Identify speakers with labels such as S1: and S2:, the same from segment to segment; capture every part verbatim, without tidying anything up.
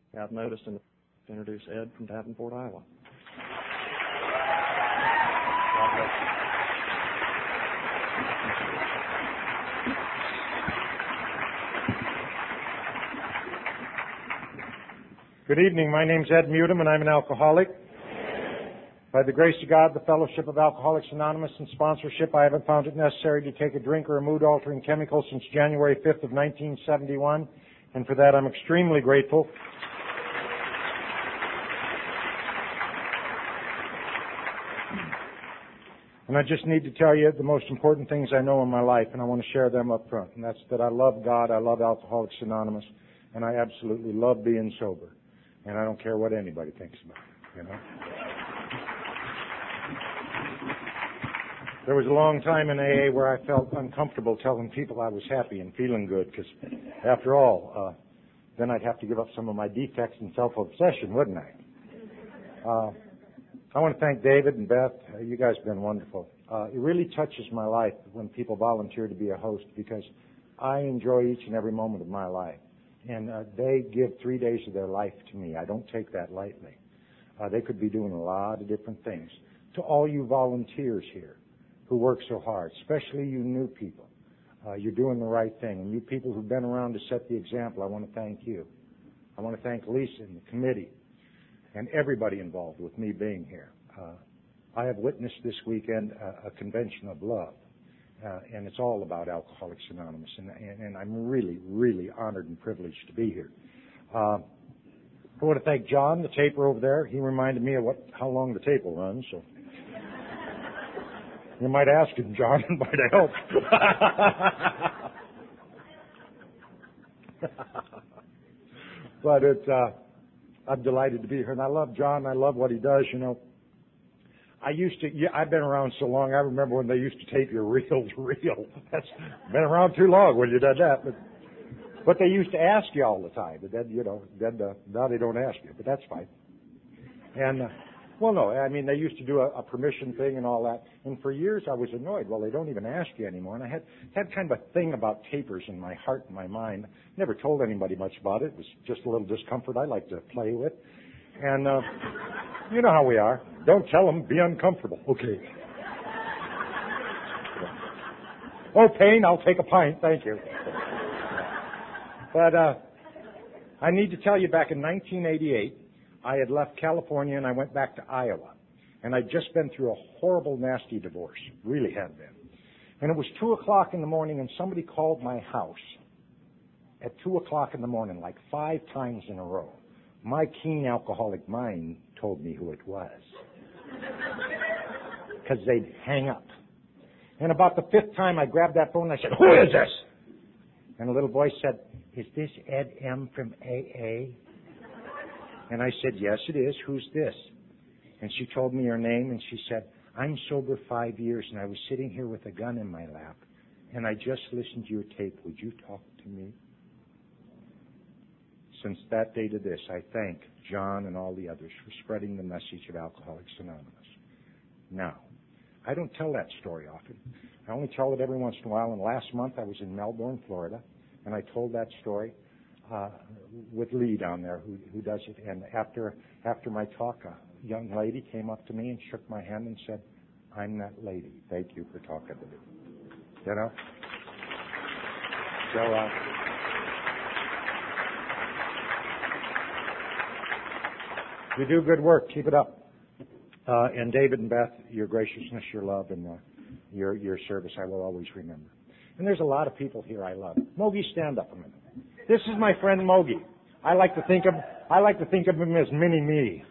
S1: Got noticed and to introduce Ed from Davenport, Iowa.
S2: Good evening. My name's Ed Mutum, and I'm an alcoholic. By the grace of God, the Fellowship of Alcoholics Anonymous, and sponsorship, I haven't found it necessary to take a drink or a mood-altering chemical since January fifth of nineteen seventy-one, and for that I'm extremely grateful. And I just need to tell you the most important things I know in my life, and I want to share them up front, and that's that I love God, I love Alcoholics Anonymous, and I absolutely love being sober. And I don't care what anybody thinks about it, you know. There was a long time in A A where I felt uncomfortable telling people I was happy and feeling good, because after all, uh, then I'd have to give up some of my defects and self-obsession, wouldn't I? Uh, I want to thank David and Beth. Uh, you guys have been wonderful. Uh, it really touches my life when people volunteer to be a host, because I enjoy each and every moment of my life. And uh, they give three days of their life to me. I don't take that lightly. Uh, they could be doing a lot of different things. To all you volunteers here who work so hard, especially you new people, uh, you're doing the right thing. And you people who've been around to set the example, I want to thank you. I want to thank Lisa and the committee and everybody involved with me being here. Uh, I have witnessed this weekend a, a convention of love. Uh, and it's all about Alcoholics Anonymous, and, and, and I'm really, really honored and privileged to be here. Uh, I want to thank John, the taper over there. He reminded me of what how long the tape will run, so you might ask him, John, it might help. But it's, uh, I'm delighted to be here, and I love John. I love what he does, you know. I used to, yeah, I've been around so long, I remember when they used to tape your reel to reel. That's been around too long when you did that. But, but they used to ask you all the time. But then, you know, then, uh, now they don't ask you, but that's fine. And, uh, well, no, I mean, they used to do a, a permission thing and all that. And for years I was annoyed. Well, they don't even ask you anymore. And I had, had kind of a thing about tapers in my heart and my mind. Never told anybody much about it. It was just a little discomfort I like to play with. And, uh, you know how we are. Don't tell them, be uncomfortable. Okay. Oh, pain, I'll take a pint, thank you. But, uh, I need to tell you, back in nineteen eighty-eight, I had left California and I went back to Iowa. And I'd just been through a horrible, nasty divorce. Really had been. And it was two o'clock in the morning and somebody called my house at two o'clock in the morning, like five times in a row. My keen alcoholic mind told me who it was, because they'd hang up. And about the fifth time I grabbed that phone and I said, "Who is this?" And a little voice said, "Is this Ed M. from A A?" And I said, "Yes, it is. Who's this?" And she told me her name, and she said, "I'm sober five years, and I was sitting here with a gun in my lap, and I just listened to your tape. Would you talk to me?" Since that day to this, I thank John and all the others for spreading the message of Alcoholics Anonymous. Now, I don't tell that story often. I only tell it every once in a while. And last month I was in Melbourne, Florida, and I told that story uh, with Lee down there who, who does it. And after after my talk, a young lady came up to me and shook my hand and said, "I'm that lady. Thank you for talking to me." You know? So, uh, you do good work. Keep it up. Uh, and David and Beth, your graciousness, your love, and uh, your your service, I will always remember. And there's a lot of people here I love. Mogi, stand up a minute. This is my friend Mogi. I like to think of I like to think of him as Mini Me.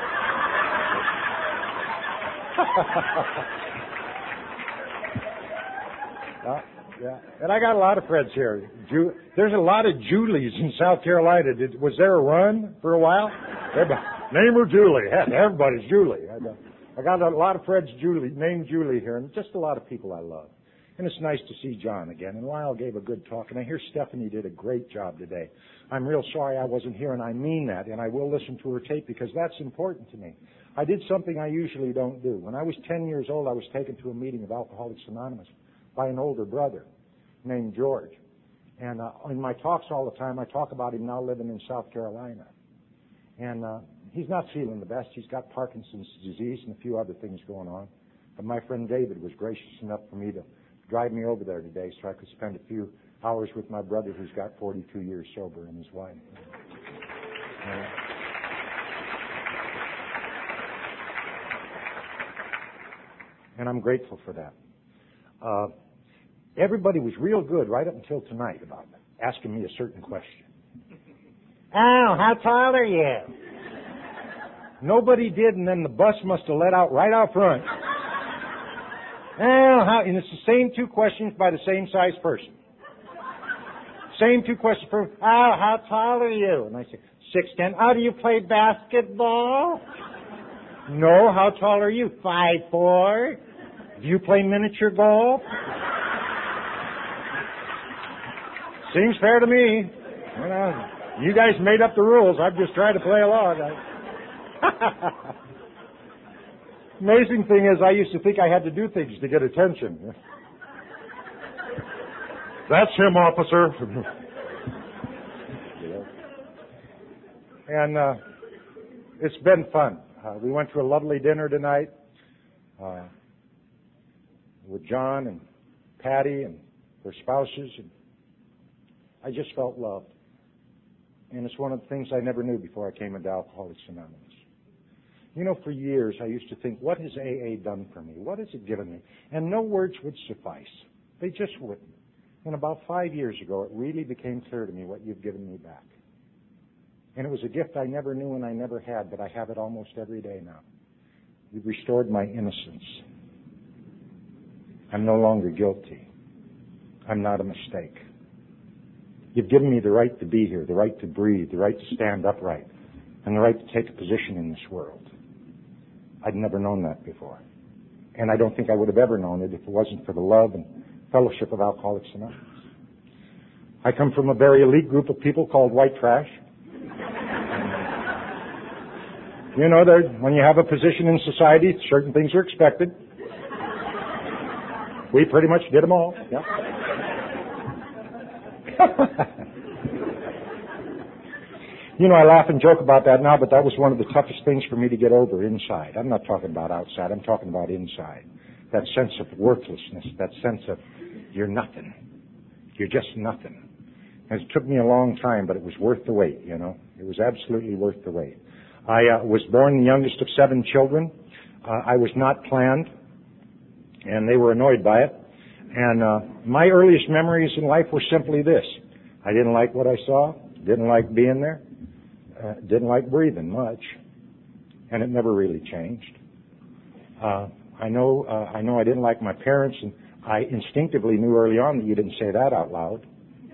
S2: uh, yeah. And I got a lot of friends here. Ju- There's a lot of Julies in South Carolina. Did, was there a run for a while? Everybody. Name her Julie. Everybody's Julie. I got a lot of friends Julie, named Julie here, and just a lot of people I love. And it's nice to see John again. And Lyle gave a good talk, and I hear Stephanie did a great job today. I'm real sorry I wasn't here, and I mean that, and I will listen to her tape because that's important to me. I did something I usually don't do. When I was ten years old, I was taken to a meeting of Alcoholics Anonymous by an older brother named George. And uh, in my talks all the time, I talk about him now living in South Carolina. And uh, he's not feeling the best. He's got Parkinson's disease and a few other things going on. But my friend David was gracious enough for me to drive me over there today so I could spend a few hours with my brother who's got forty-two years sober and his wife. Uh, and I'm grateful for that. Uh, everybody was real good right up until tonight about asking me a certain question. Al, how tall are you? Nobody did, and then the bus must have let out right out front. Al, how, and it's the same two questions by the same size person. Same two questions for, Al, how tall are you? And I say, six ten. Oh, do you play basketball? No, how tall are you? Five four. Do you play miniature golf? Seems fair to me. You know, you guys made up the rules. I've just tried to play along. Amazing thing is, I used to think I had to do things to get attention. That's him, officer. And uh, it's been fun. Uh, we went to a lovely dinner tonight uh, with John and Patty and their spouses. And I just felt loved. And it's one of the things I never knew before I came into Alcoholics Anonymous. You know, for years I used to think, what has A A done for me? What has it given me? And no words would suffice. They just wouldn't. And about five years ago, it really became clear to me what you've given me back. And it was a gift I never knew and I never had, but I have it almost every day now. You've restored my innocence. I'm no longer guilty. I'm not a mistake. You've given me the right to be here, the right to breathe, the right to stand upright, and the right to take a position in this world. I'd never known that before. And I don't think I would have ever known it if it wasn't for the love and fellowship of Alcoholics Anonymous. I come from a very elite group of people called white trash. You know, when you have a position in society, certain things are expected. We pretty much did them all. Yeah. You know, I laugh and joke about that now, but that was one of the toughest things for me to get over inside. I'm not talking about outside. I'm talking about inside. That sense of worthlessness, that sense of you're nothing. You're just nothing. And it took me a long time, but it was worth the wait, you know. It was absolutely worth the wait. I uh, was born the youngest of seven children. Uh, I was not planned, and they were annoyed by it. And uh, my earliest memories in life were simply this. I didn't like what I saw, didn't like being there, uh, didn't like breathing much, and it never really changed. Uh, I know uh, I know I didn't like my parents, and I instinctively knew early on that you didn't say that out loud.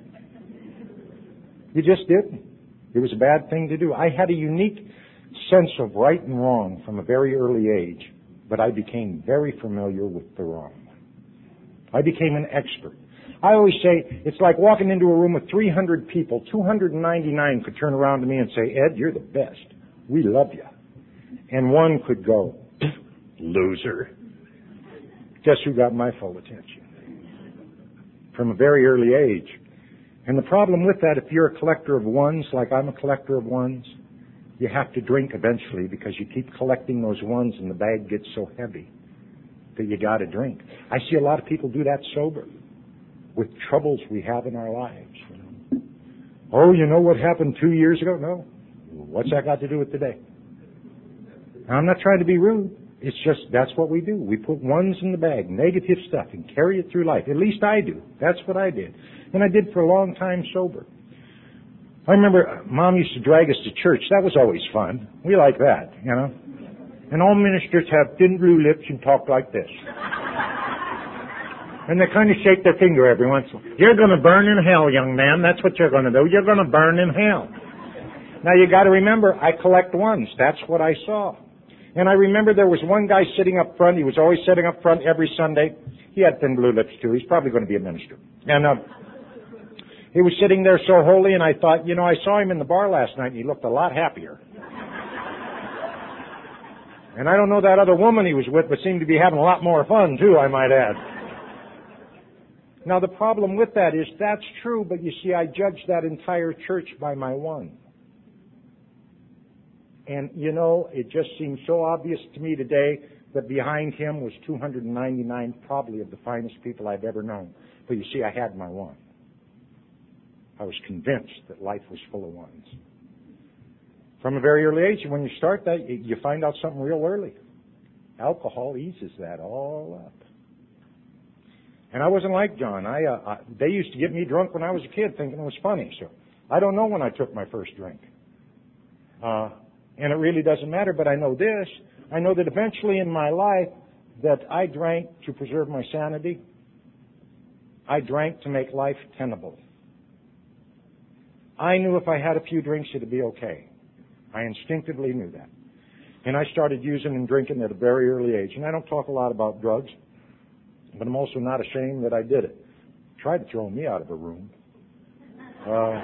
S2: You just didn't. It was a bad thing to do. I had a unique sense of right and wrong from a very early age, but I became very familiar with the wrong. I became an expert. I always say, it's like walking into a room with three hundred people. two hundred ninety-nine could turn around to me and say, Ed, you're the best. We love you. And one could go, loser. Guess who got my full attention? From a very early age. And the problem with that, if you're a collector of ones, like I'm a collector of ones, you have to drink eventually because you keep collecting those ones and the bag gets so heavy that you got to drink. I see a lot of people do that sober with troubles we have in our lives. You know? Oh, you know what happened two years ago? No. What's that got to do with today? I'm not trying to be rude. It's just that's what we do. We put ones in the bag, negative stuff, and carry it through life. At least I do. That's what I did. And I did for a long time sober. I remember Mom used to drag us to church. That was always fun. We like that, you know. And all ministers have thin blue lips and talk like this. And they kind of shake their finger every once in a while. You're going to burn in hell, young man. That's what you're going to do. You're going to burn in hell. Now, you got to remember, I collect ones. That's what I saw. And I remember there was one guy sitting up front. He was always sitting up front every Sunday. He had thin blue lips, too. He's probably going to be a minister. And uh, he was sitting there so holy, and I thought, you know, I saw him in the bar last night, and he looked a lot happier. And I don't know that other woman he was with, but seemed to be having a lot more fun, too, I might add. Now, the problem with that is that's true, but you see, I judged that entire church by my one. and, you know, it just seems so obvious to me today that behind him was two hundred ninety-nine probably of the finest people I've ever known. But you see, I had my one. I was convinced that life was full of ones. From a very early age, when you start that, you find out something real early. Alcohol eases that all up. And I wasn't like John. I, uh, I they used to get me drunk when I was a kid, thinking it was funny. So I don't know when I took my first drink, uh, and it really doesn't matter. But I know this: I know that eventually in my life that I drank to preserve my sanity. I drank to make life tenable. I knew if I had a few drinks, it'd be okay. I instinctively knew that. And I started using and drinking at a very early age. And I don't talk a lot about drugs, but I'm also not ashamed that I did it. Tried to throw me out of a room. Uh,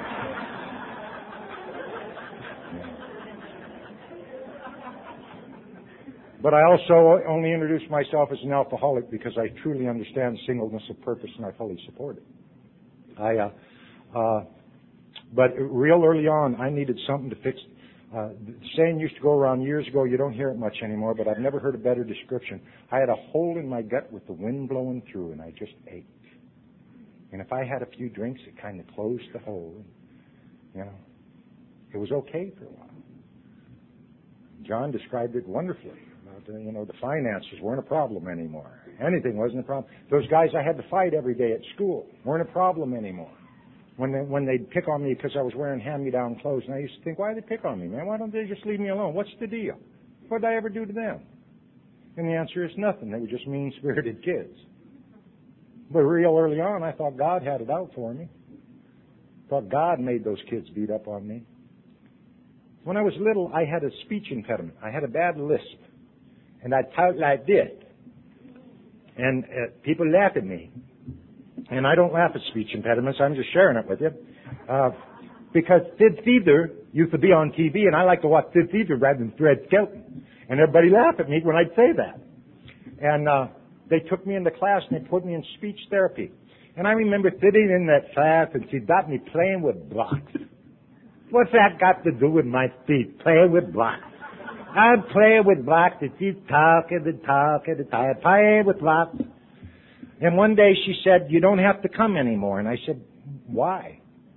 S2: but I also only introduced myself as an alcoholic because I truly understand singleness of purpose and I fully support it. I, uh, uh, but real early on, I needed something to fix. Uh, the saying used to go around years ago, you don't hear it much anymore, but I've never heard a better description. I had a hole in my gut with the wind blowing through, and I just ached. And if I had a few drinks, it kind of closed the hole. And, you know, it was okay for a while. John described it wonderfully. About, uh, you know, the finances weren't a problem anymore. Anything wasn't a problem. Those guys I had to fight every day at school weren't a problem anymore. When they, when they'd pick on me because I was wearing hand-me-down clothes, and I used to think, why do they pick on me, man? Why don't they just leave me alone? What's the deal? What did I ever do to them? And the answer is nothing. They were just mean-spirited kids. But real early on, I thought God had it out for me. I thought God made those kids beat up on me. When I was little, I had a speech impediment. I had a bad lisp. And I'd talk like this. And uh, people laugh at me. And I don't laugh at speech impediments. I'm just sharing it with you. Uh, because Sid Caesar used to be on T V, and I like to watch Sid Caesar rather than Fred Skelton. And everybody laughed at me when I'd say that. And uh, they took me into class, and they put me in speech therapy. And I remember sitting in that class, and she got me playing with blocks. What's that got to do with my speech? Playing with blocks. I'm playing with blocks, and she's talking and talking and talking, playing with blocks. And one day she said, you don't have to come anymore. And I said, why?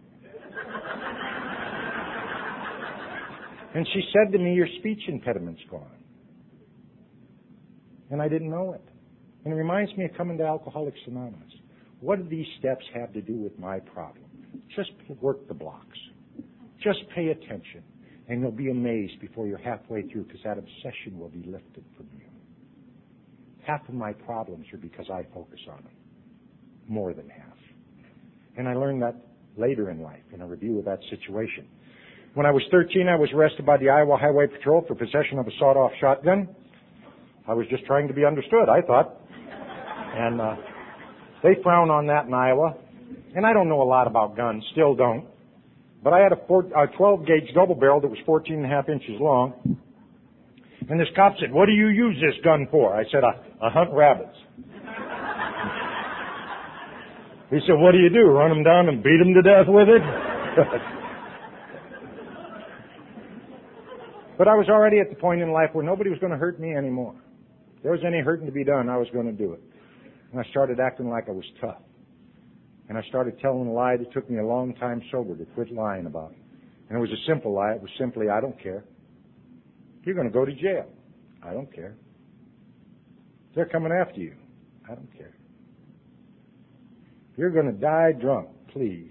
S2: And she said to me, your speech impediment's gone. And I didn't know it. And it reminds me of coming to Alcoholics Anonymous. What do these steps have to do with my problem? Just work the blocks. Just pay attention. And you'll be amazed before you're halfway through, because that obsession will be lifted from you. Half of my problems are because I focus on them. More than half. And I learned that later in life in a review of that situation. When I was thirteen, I was arrested by the Iowa Highway Patrol for possession of a sawed-off shotgun. I was just trying to be understood, I thought. And uh, they frown on that in Iowa. And I don't know a lot about guns, still don't. But I had a twelve-gauge double barrel that was fourteen and a half inches long. And this cop said, what do you use this gun for? I said, I, I hunt rabbits. He said, what do you do, run them down and beat them to death with it? But I was already at the point in life where nobody was going to hurt me anymore. If there was any hurting to be done, I was going to do it. And I started acting like I was tough. And I started telling a lie that took me a long time sober to quit lying about. And it was a simple lie. It was simply, I don't care. You're going to go to jail. I don't care. They're coming after you. I don't care. You're going to die drunk. Please.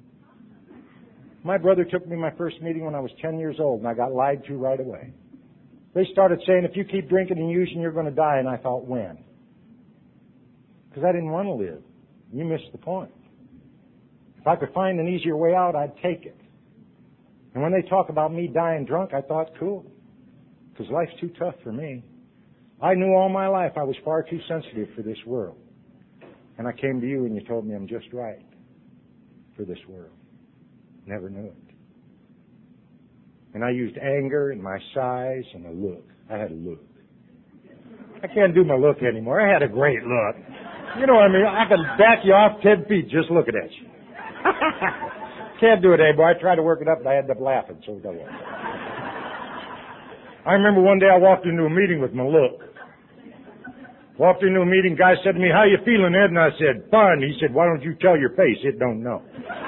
S2: My brother took me to my first meeting when I was ten years old, and I got lied to right away. They started saying, if you keep drinking and using, you're going to die. And I thought, when? Because I didn't want to live. You missed the point. If I could find an easier way out, I'd take it. And when they talk about me dying drunk, I thought, cool. Because life's too tough for me. I knew all my life I was far too sensitive for this world. And I came to you and you told me I'm just right for this world. Never knew it. And I used anger and my size and a look. I had a look. I can't do my look anymore. I had a great look. You know what I mean? I can back you off ten feet just looking at you. Can't do it anymore. I tried to work it up, but I ended up laughing. So we got I remember one day I walked into a meeting with my look. Walked into a meeting, guy said to me, "How you feeling, Ed?" And I said, "Fine." He said, "Why don't you tell your face? It don't know."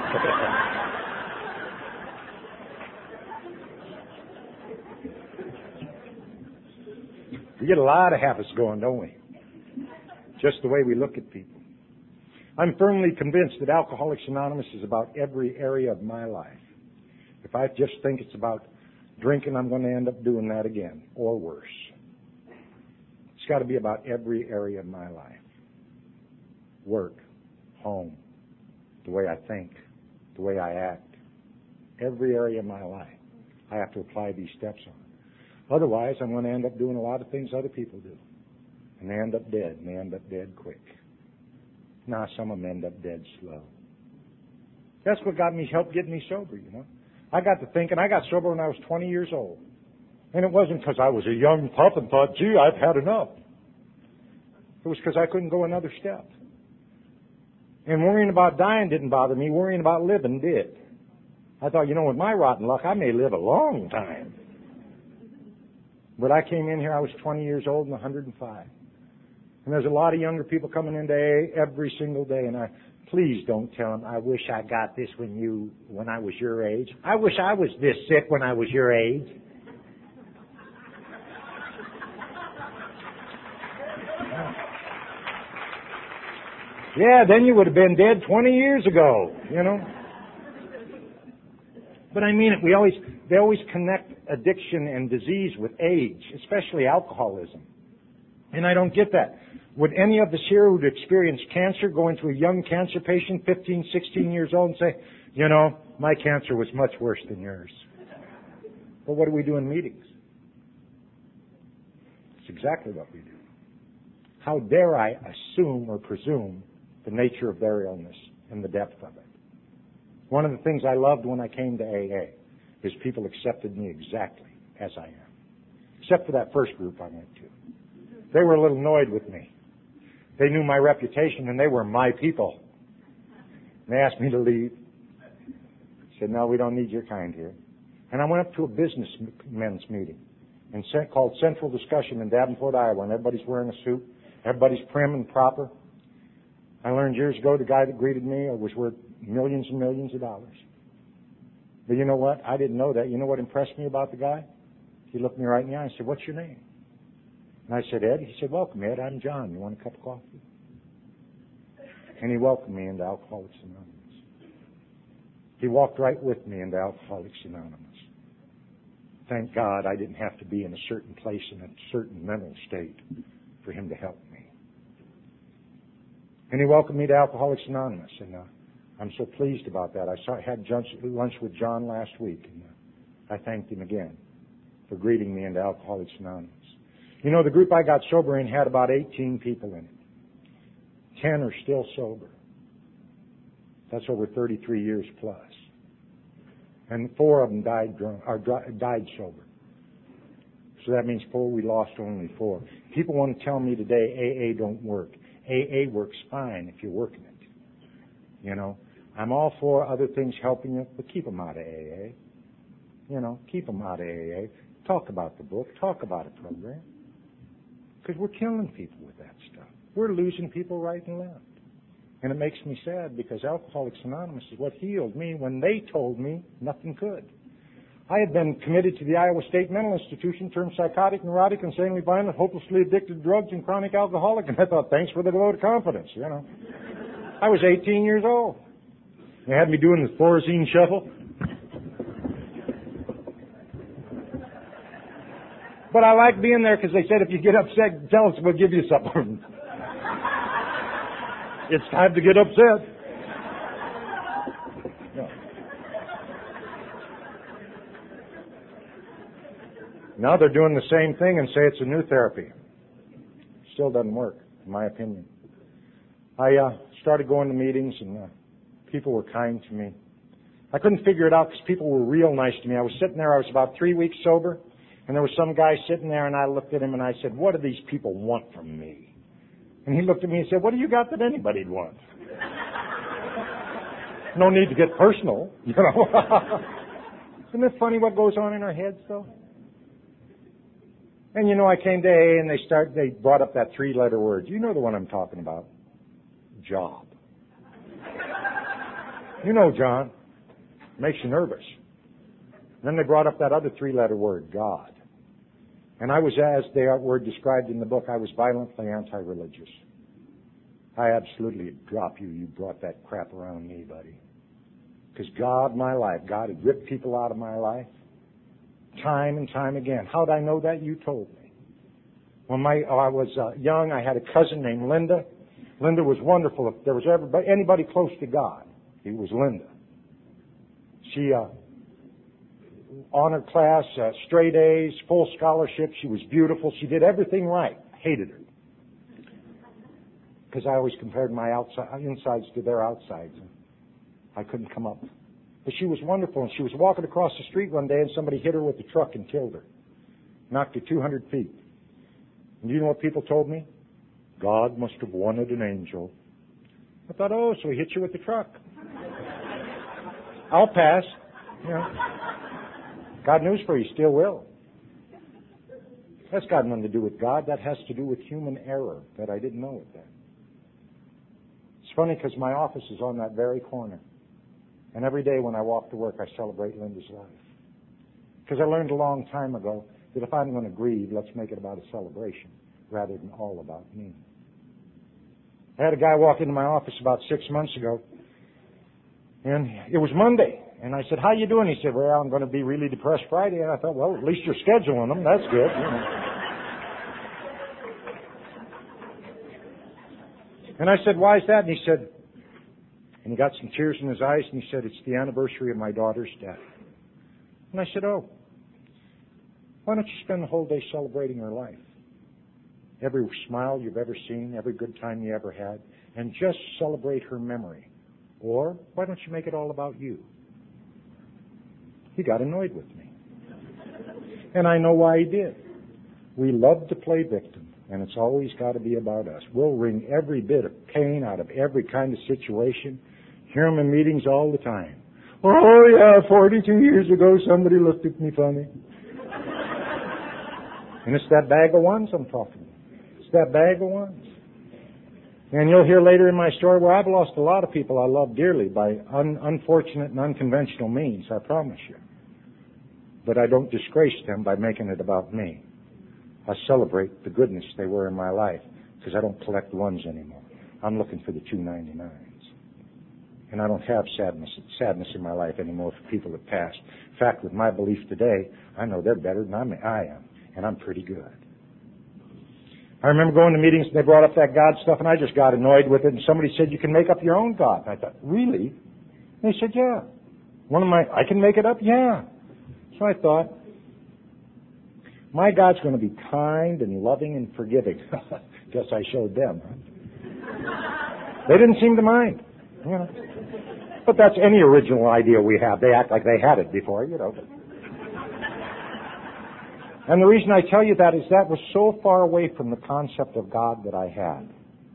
S2: We get a lot of habits going, don't we? Just the way we look at people. I'm firmly convinced that Alcoholics Anonymous is about every area of my life. If I just think it's about drinking, I'm going to end up doing that again, or worse. It's got to be about every area of my life. Work, home, the way I think, the way I act. Every area of my life, I have to apply these steps on. Otherwise, I'm going to end up doing a lot of things other people do. And they end up dead, and they end up dead quick. Now, some of them end up dead slow. That's what got me, helped get me sober, you know. I got to thinking, I got sober when I was twenty years old. And it wasn't because I was a young pup and thought, gee, I've had enough. It was because I couldn't go another step. And worrying about dying didn't bother me. Worrying about living did. I thought, you know, with my rotten luck, I may live a long time. But I came in here, I was twenty years old and one hundred five. And there's a lot of younger people coming into A A every single day, and I, please don't tell them, I wish I got this when you, when I was your age. I wish I was this sick when I was your age. Yeah, then you would have been dead twenty years ago, you know. But I mean it, we always, they always connect addiction and disease with age, especially alcoholism. And I don't get that. Would any of us here who'd experienced cancer go into a young cancer patient, fifteen, sixteen years old, and say, you know, my cancer was much worse than yours? But what do we do in meetings? It's exactly what we do. How dare I assume or presume the nature of their illness and the depth of it? One of the things I loved when I came to A A is people accepted me exactly as I am. Except for that first group I went to. They were a little annoyed with me. They knew my reputation and they were my people. And they asked me to leave. I said, no, we don't need your kind here. And I went up to a businessmen's meeting and sent, called Central Discussion in Davenport, Iowa, and everybody's wearing a suit. Everybody's prim and proper. I learned years ago the guy that greeted me was worth millions and millions of dollars. But you know what? I didn't know that. You know what impressed me about the guy? He looked me right in the eye and said, what's your name? And I said, Ed. He said, welcome, Ed. I'm John. You want a cup of coffee? And he welcomed me into Alcoholics Anonymous. He walked right with me into Alcoholics Anonymous. Thank God I didn't have to be in a certain place in a certain mental state for him to help me. And he welcomed me to Alcoholics Anonymous, and uh, I'm so pleased about that. I saw, had lunch with John last week, and uh, I thanked him again for greeting me into Alcoholics Anonymous. You know, the group I got sober in had about eighteen people in it. Ten are still sober. That's over thirty-three years plus. And four of them died drunk, or died sober. So that means four, we lost only four. People want to tell me today A A don't work. A A works fine if you're working it. You know, I'm all for other things helping you, but keep them out of A A. You know, keep them out of A A. Talk about the book. Talk about a program. Because we're killing people with that stuff. We're losing people right and left. And it makes me sad because Alcoholics Anonymous is what healed me when they told me nothing could. I had been committed to the Iowa State Mental Institution, termed psychotic, neurotic, insanely violent, hopelessly addicted to drugs, and chronic alcoholic, and I thought, thanks for the vote of confidence, you know. I was eighteen years old. They had me doing the Thorazine shuffle. But I liked being there because they said, if you get upset, tell us, we'll give you something. It's time to get upset. Now they're doing the same thing and say it's a new therapy. Still doesn't work, in my opinion. I uh, started going to meetings and uh, people were kind to me. I couldn't figure it out because people were real nice to me. I was sitting there, I was about three weeks sober, and there was some guy sitting there, and I looked at him and I said, what do these people want from me? And he looked at me and said, what do you got that anybody'd want? No need to get personal, you know. Isn't it funny what goes on in our heads, though? And you know, I came to A A and they start, they brought up that three-letter word. You know the one I'm talking about. Job. You know, John. Makes you nervous. Then they brought up that other three-letter word, God. And I was, as the word described in the book, I was violently anti-religious. I absolutely drop you. You brought that crap around me, buddy. Because God, my life, God had ripped people out of my life time and time again. How'd I know that? You told me. When my, oh, I was uh, young, I had a cousin named Linda. Linda was wonderful. If there was ever anybody close to God, it was Linda. She, uh, honor class, uh, straight A's, full scholarship. She was beautiful. She did everything right. Hated her. Because I always compared my outside, insides to their outsides. I couldn't come up. But she was wonderful, and she was walking across the street one day, and somebody hit her with a truck and killed her. Knocked her two hundred feet. And you know what people told me? God must have wanted an angel. I thought, oh, so he hit you with the truck. I'll pass. You know. God news for you, still will. That's got nothing to do with God. That has to do with human error that I didn't know it then. It's funny because my office is on that very corner. And every day when I walk to work, I celebrate Linda's life. Because I learned a long time ago that if I'm going to grieve, let's make it about a celebration rather than all about me. I had a guy walk into my office about six months ago, and it was Monday. And I said, how you doing? He said, well, I'm going to be really depressed Friday. And I thought, well, at least you're scheduling them. That's good. You know. And I said, why is that? And he said, and he got some tears in his eyes, and he said, it's the anniversary of my daughter's death. And I said, oh, why don't you spend the whole day celebrating her life? Every smile you've ever seen, every good time you ever had, and just celebrate her memory. Or why don't you make it all about you? He got annoyed with me. And I know why he did. We love to play victim, and it's always got to be about us. We'll wring every bit of pain out of every kind of situation. Hear them in meetings all the time. Oh, yeah, forty-two years ago, somebody looked at me funny. And it's that bag of ones I'm talking about. It's that bag of ones. And you'll hear later in my story where I've lost a lot of people I love dearly by un- unfortunate and unconventional means, I promise you. But I don't disgrace them by making it about me. I celebrate the goodness they were in my life because I don't collect ones anymore. I'm looking for the two ninety-nines. And I don't have sadness, sadness in my life anymore for people that passed. In fact, with my belief today, I know they're better than I'm, I am, and I'm pretty good. I remember going to meetings and they brought up that God stuff and I just got annoyed with it, and somebody said, you can make up your own God. And I thought, really? And they said, yeah. One of my, I can make it up? Yeah. So I thought, my God's going to be kind and loving and forgiving. Guess I showed them. Huh? They didn't seem to mind. You know. But that's any original idea we have. They act like they had it before, you know. And the reason I tell you that is that was so far away from the concept of God that I had.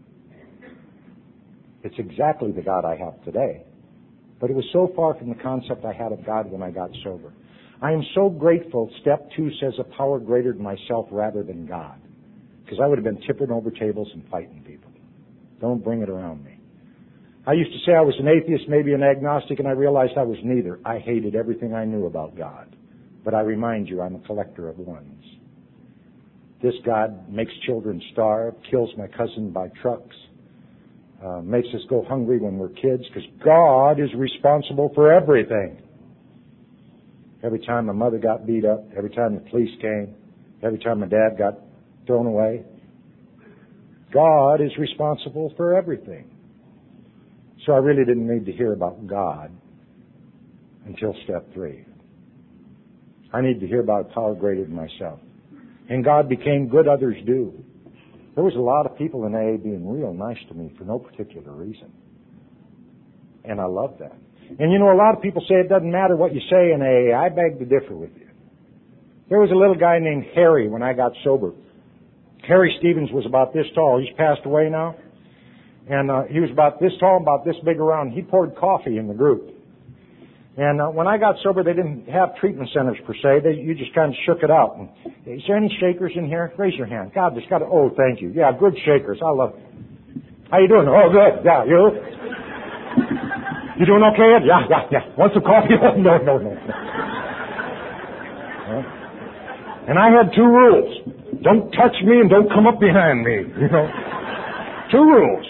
S2: It's exactly the God I have today. But it was so far from the concept I had of God when I got sober. I am so grateful step two says a power greater than myself rather than God. Because I would have been tipping over tables and fighting people. Don't bring it around me. I used to say I was an atheist, maybe an agnostic, and I realized I was neither. I hated everything I knew about God. But I remind you, I'm a collector of ones. This God makes children starve, kills my cousin by trucks, uh, makes us go hungry when we're kids, because God is responsible for everything. Every time my mother got beat up, every time the police came, every time my dad got thrown away, God is responsible for everything. So I really didn't need to hear about God until step three. I need to hear about a power greater than myself. And God became good, others do. There was a lot of people in A A being real nice to me for no particular reason. And I love that. And you know, a lot of people say it doesn't matter what you say in A A. I beg to differ with you. There was a little guy named Harry when I got sober. Harry Stevens was about this tall. He's passed away now. And uh, he was about this tall, about this big around. He poured coffee in the group. And uh, when I got sober, they didn't have treatment centers per se. They, you just kind of shook it out. And, is there any shakers in here? Raise your hand. God, there's got to, oh, thank you. Yeah, good shakers. I love it. How you doing? Oh, good. Yeah, you? You doing okay, Ed? Yeah, yeah, yeah. Want some coffee? Oh, no, no, no. Huh? And I had two rules. Don't touch me and don't come up behind me. You know? Two rules.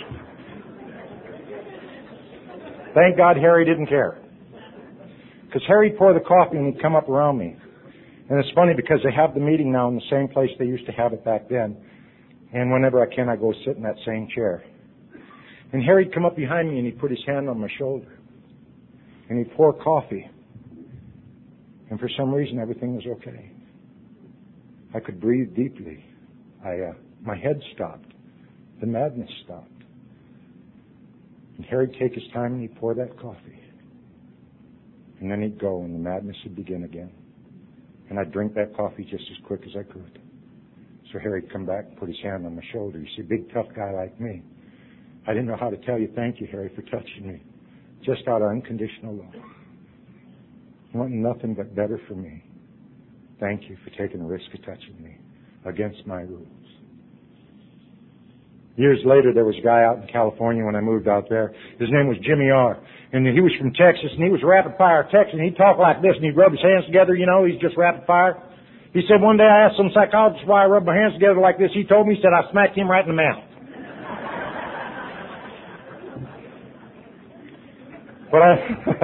S2: Thank God Harry didn't care. Because Harry'd pour the coffee and he'd come up around me. And it's funny because they have the meeting now in the same place they used to have it back then. And whenever I can, I go sit in that same chair. And Harry'd come up behind me and he'd put his hand on my shoulder. And he'd pour coffee. And for some reason, everything was okay. I could breathe deeply. I, uh, my head stopped. The madness stopped. And Harry'd take his time and he'd pour that coffee. And then he'd go and the madness would begin again. And I'd drink that coffee just as quick as I could. So Harry'd come back and put his hand on my shoulder. You see, a big, tough guy like me. I didn't know how to tell you thank you, Harry, for touching me. Just out of unconditional love. You want nothing but better for me. Thank you for taking the risk of touching me against my rules. Years later, there was a guy out in California when I moved out there. His name was Jimmy R. And he was from Texas, and he was rapid fire Texan. He'd talk like this, and he'd rub his hands together, you know, he's just rapid fire. He said one day I asked some psychologist why I rubbed my hands together like this. He told me, he said, I smacked him right in the mouth. But I,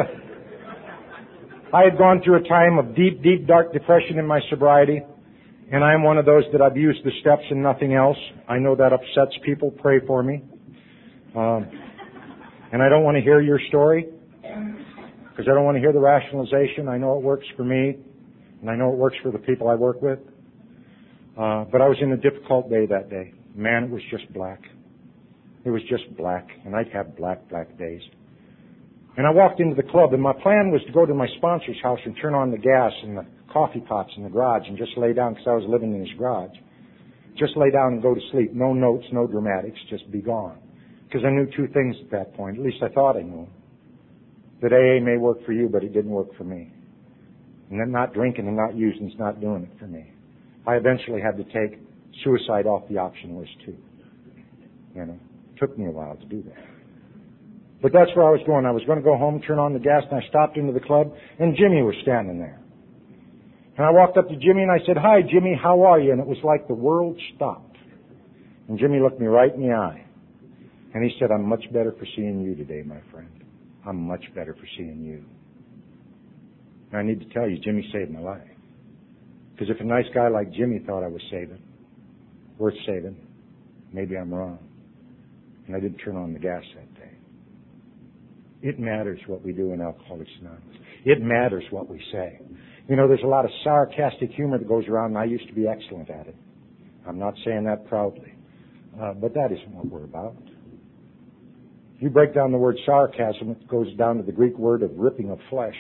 S2: I had gone through a time of deep, deep, dark depression in my sobriety. And I am one of those that I've used the steps and nothing else. I know that upsets people. Pray for me. Um, and I don't want to hear your story because I don't want to hear the rationalization. I know it works for me, and I know it works for the people I work with. Uh, but I was in a difficult day that day. Man, it was just black. It was just black, and I'd have black, black days. And I walked into the club, and my plan was to go to my sponsor's house and turn on the gas and the coffee pots in the garage and just lay down because I was living in his garage. Just lay down and go to sleep. No notes, no dramatics, just be gone. Because I knew two things at that point. At least I thought I knew. That A A may work for you, but it didn't work for me. And then not drinking and not using is not doing it for me. I eventually had to take suicide off the option list too. You know, it took me a while to do that. But that's where I was going. I was going to go home, turn on the gas, and I stopped into the club, and Jimmy was standing there. And I walked up to Jimmy and I said, hi, Jimmy, how are you? And it was like the world stopped. And Jimmy looked me right in the eye. And he said, I'm much better for seeing you today, my friend. I'm much better for seeing you. And I need to tell you, Jimmy saved my life. Because if a nice guy like Jimmy thought I was saving, worth saving, maybe I'm wrong. And I didn't turn on the gas that day. It matters what we do in Alcoholics Anonymous. It matters what we say. You know, there's a lot of sarcastic humor that goes around, and I used to be excellent at it. I'm not saying that proudly. Uh, but that isn't what we're about. If you break down the word sarcasm, it goes down to the Greek word of ripping of flesh.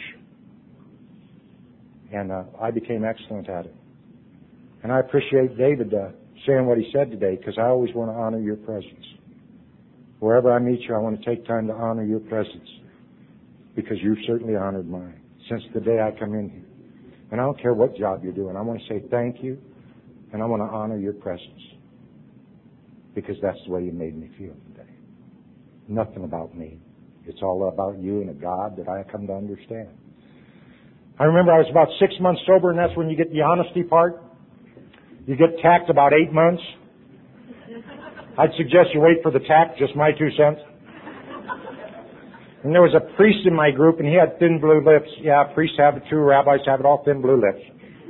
S2: And uh, I became excellent at it. And I appreciate David uh, saying what he said today, because I always want to honor your presence. Wherever I meet you, I want to take time to honor your presence, because you've certainly honored mine since the day I come in here. And I don't care what job you're doing. I want to say thank you, and I want to honor your presence, because that's the way you made me feel today. Nothing about me. It's all about you and a God that I come to understand. I remember I was about six months sober, and that's when you get the honesty part. You get tacked about eight months. I'd suggest you wait for the tack, just my two cents. And there was a priest in my group, and he had thin blue lips. Yeah, priests have it too, rabbis have it, all thin blue lips.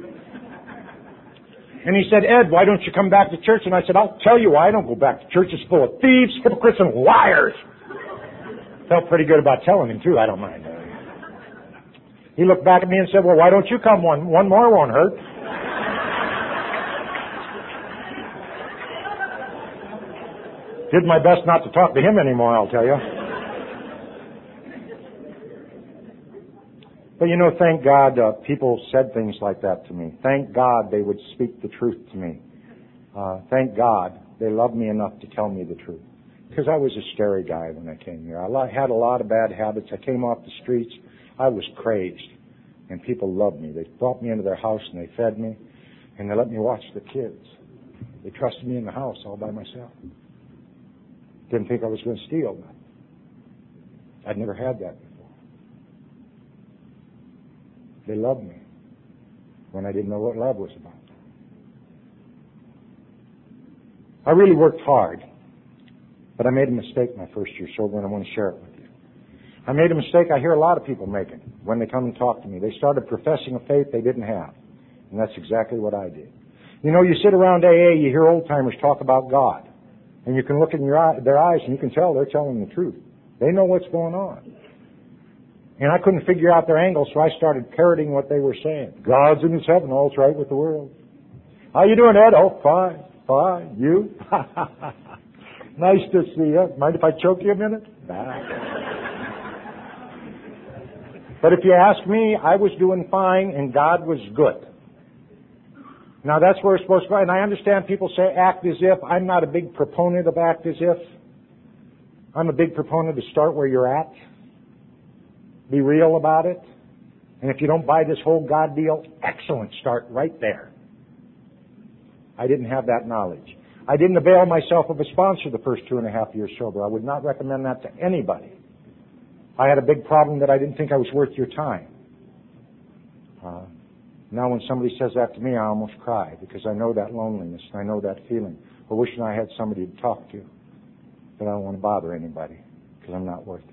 S2: And he said, Ed, why don't you come back to church? And I said, I'll tell you why I don't go back to church. It's full of thieves, hypocrites, and liars. Felt pretty good about telling him, too. I don't mind. He looked back at me and said, well, why don't you come? One, one more won't hurt. Did my best not to talk to him anymore, I'll tell you. But you know, thank God uh, people said things like that to me. Thank God they would speak the truth to me. Uh, thank God they loved me enough to tell me the truth. Because I was a scary guy when I came here. I had a lot of bad habits. I came off the streets. I was crazed. And people loved me. They brought me into their house and they fed me. And they let me watch the kids. They trusted me in the house all by myself. Didn't think I was going to steal. I'd never had that before. They loved me when I didn't know what love was about. I really worked hard, but I made a mistake my first year sober, and I want to share it with you. I made a mistake I hear a lot of people making when they come and talk to me. They started professing a faith they didn't have, and that's exactly what I did. You know, you sit around A A, you hear old-timers talk about God, and you can look in your eye, their eyes and you can tell they're telling the truth. They know what's going on. And I couldn't figure out their angle, so I started parroting what they were saying. God's in his heaven, all's right with the world. How you doing, Ed? Oh, fine, fine. You? Nice to see you. Mind if I choke you a minute? Nah. But if you ask me, I was doing fine and God was good. Now that's where it's supposed to go. And I understand people say act as if. I'm not a big proponent of act as if. I'm a big proponent to start where you're at. Be real about it. And if you don't buy this whole God deal, excellent, start right there. I didn't have that knowledge. I didn't avail myself of a sponsor the first two and a half years sober. I would not recommend that to anybody. I had a big problem that I didn't think I was worth your time. Uh, now when somebody says that to me, I almost cry because I know that loneliness and I know that feeling. I wish I had somebody to talk to, but I don't want to bother anybody because I'm not worth it.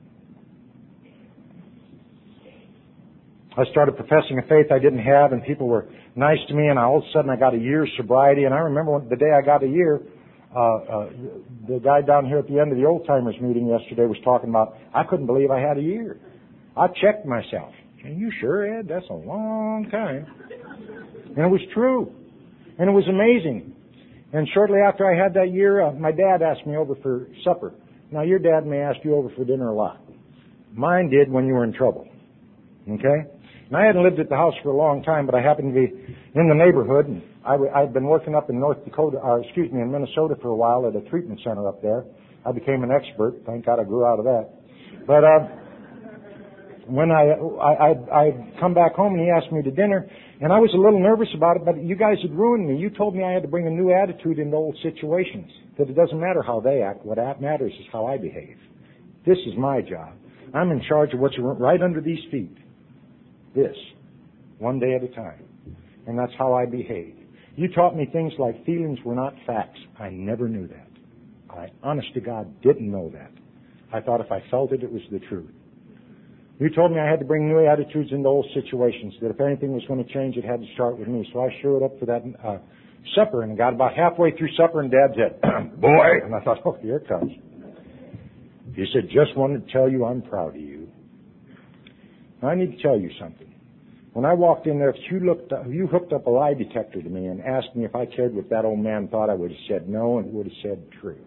S2: I started professing a faith I didn't have, and people were nice to me, and all of a sudden I got a year's sobriety. And I remember when, the day I got a year, uh, uh, the guy down here at the end of the old-timers meeting yesterday was talking about, I couldn't believe I had a year. I checked myself. Are you sure, Ed? That's a long time. And it was true. And it was amazing. And shortly after I had that year, uh, my dad asked me over for supper. Now, your dad may ask you over for dinner a lot. Mine did when you were in trouble. Okay? And I hadn't lived at the house for a long time, but I happened to be in the neighborhood. And I w- I'd been working up in North Dakota, or excuse me, in Minnesota for a while at a treatment center up there. I became an expert. Thank God I grew out of that. But uh, when I, I I'd, I'd come back home and he asked me to dinner, and I was a little nervous about it, but you guys had ruined me. You told me I had to bring a new attitude into old situations, that it doesn't matter how they act. What matters is how I behave. This is my job. I'm in charge of what's right under these feet. This, one day at a time. And that's how I behave. You taught me things like feelings were not facts. I never knew that. I, honest to God, didn't know that. I thought if I felt it, it was the truth. You told me I had to bring new attitudes into old situations, that if anything was going to change, it had to start with me. So I showed up for that uh, supper and got about halfway through supper and Dad said, boy, and I thought, oh, here it comes. He said, just wanted to tell you I'm proud of you. Now, I need to tell you something. When I walked in there, if you looked, up, you hooked up a lie detector to me and asked me if I cared what that old man thought, I would have said no, and would have said true.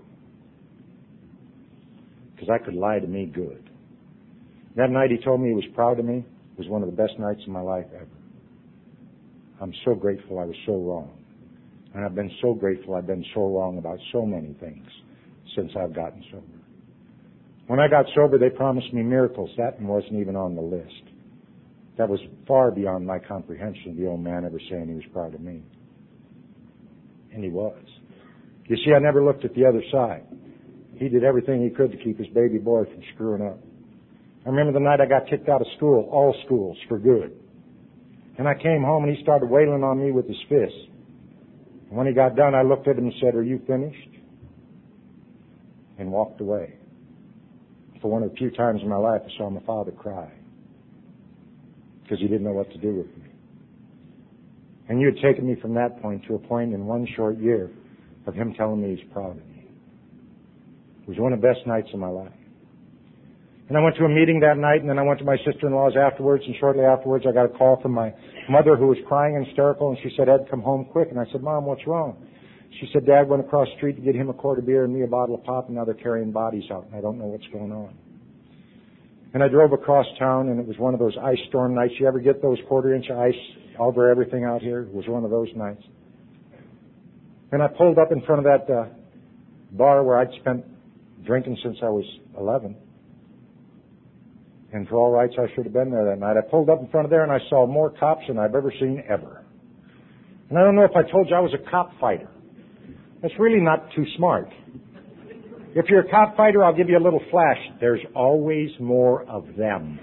S2: Because I could lie to me good. That night he told me he was proud of me. It was one of the best nights of my life ever. I'm so grateful I was so wrong. And I've been so grateful I've been so wrong about so many things since I've gotten sober. When I got sober, they promised me miracles. That wasn't even on the list. That was far beyond my comprehension of the old man ever saying he was proud of me. And he was. You see, I never looked at the other side. He did everything he could to keep his baby boy from screwing up. I remember the night I got kicked out of school, all schools, for good. And I came home and he started wailing on me with his fists. And when he got done, I looked at him and said, are you finished? And walked away. For one of the few times in my life, I saw my father cry because he didn't know what to do with me. And you had taken me from that point to a point in one short year of him telling me he's proud of me. It was one of the best nights of my life. And I went to a meeting that night, and then I went to my sister-in-law's afterwards, and shortly afterwards I got a call from my mother who was crying and hysterical, and she said, Ed, come home quick. And I said, Mom, what's wrong? She said, Dad went across the street to get him a quart of beer and me a bottle of pop, and now they're carrying bodies out, and I don't know what's going on. And I drove across town, and it was one of those ice storm nights. You ever get those quarter-inch of ice over everything out here? It was one of those nights. And I pulled up in front of that uh, bar where I'd spent drinking since I was eleven. And for all rights, I should have been there that night. I pulled up in front of there and I saw more cops than I've ever seen ever. And I don't know if I told you I was a cop fighter. That's really not too smart. If you're a cop fighter, I'll give you a little flash. There's always more of them.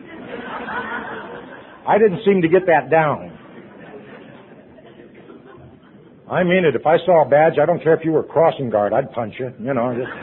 S2: I didn't seem to get that down. I mean it. If I saw a badge, I don't care if you were crossing guard, I'd punch you. You know, just,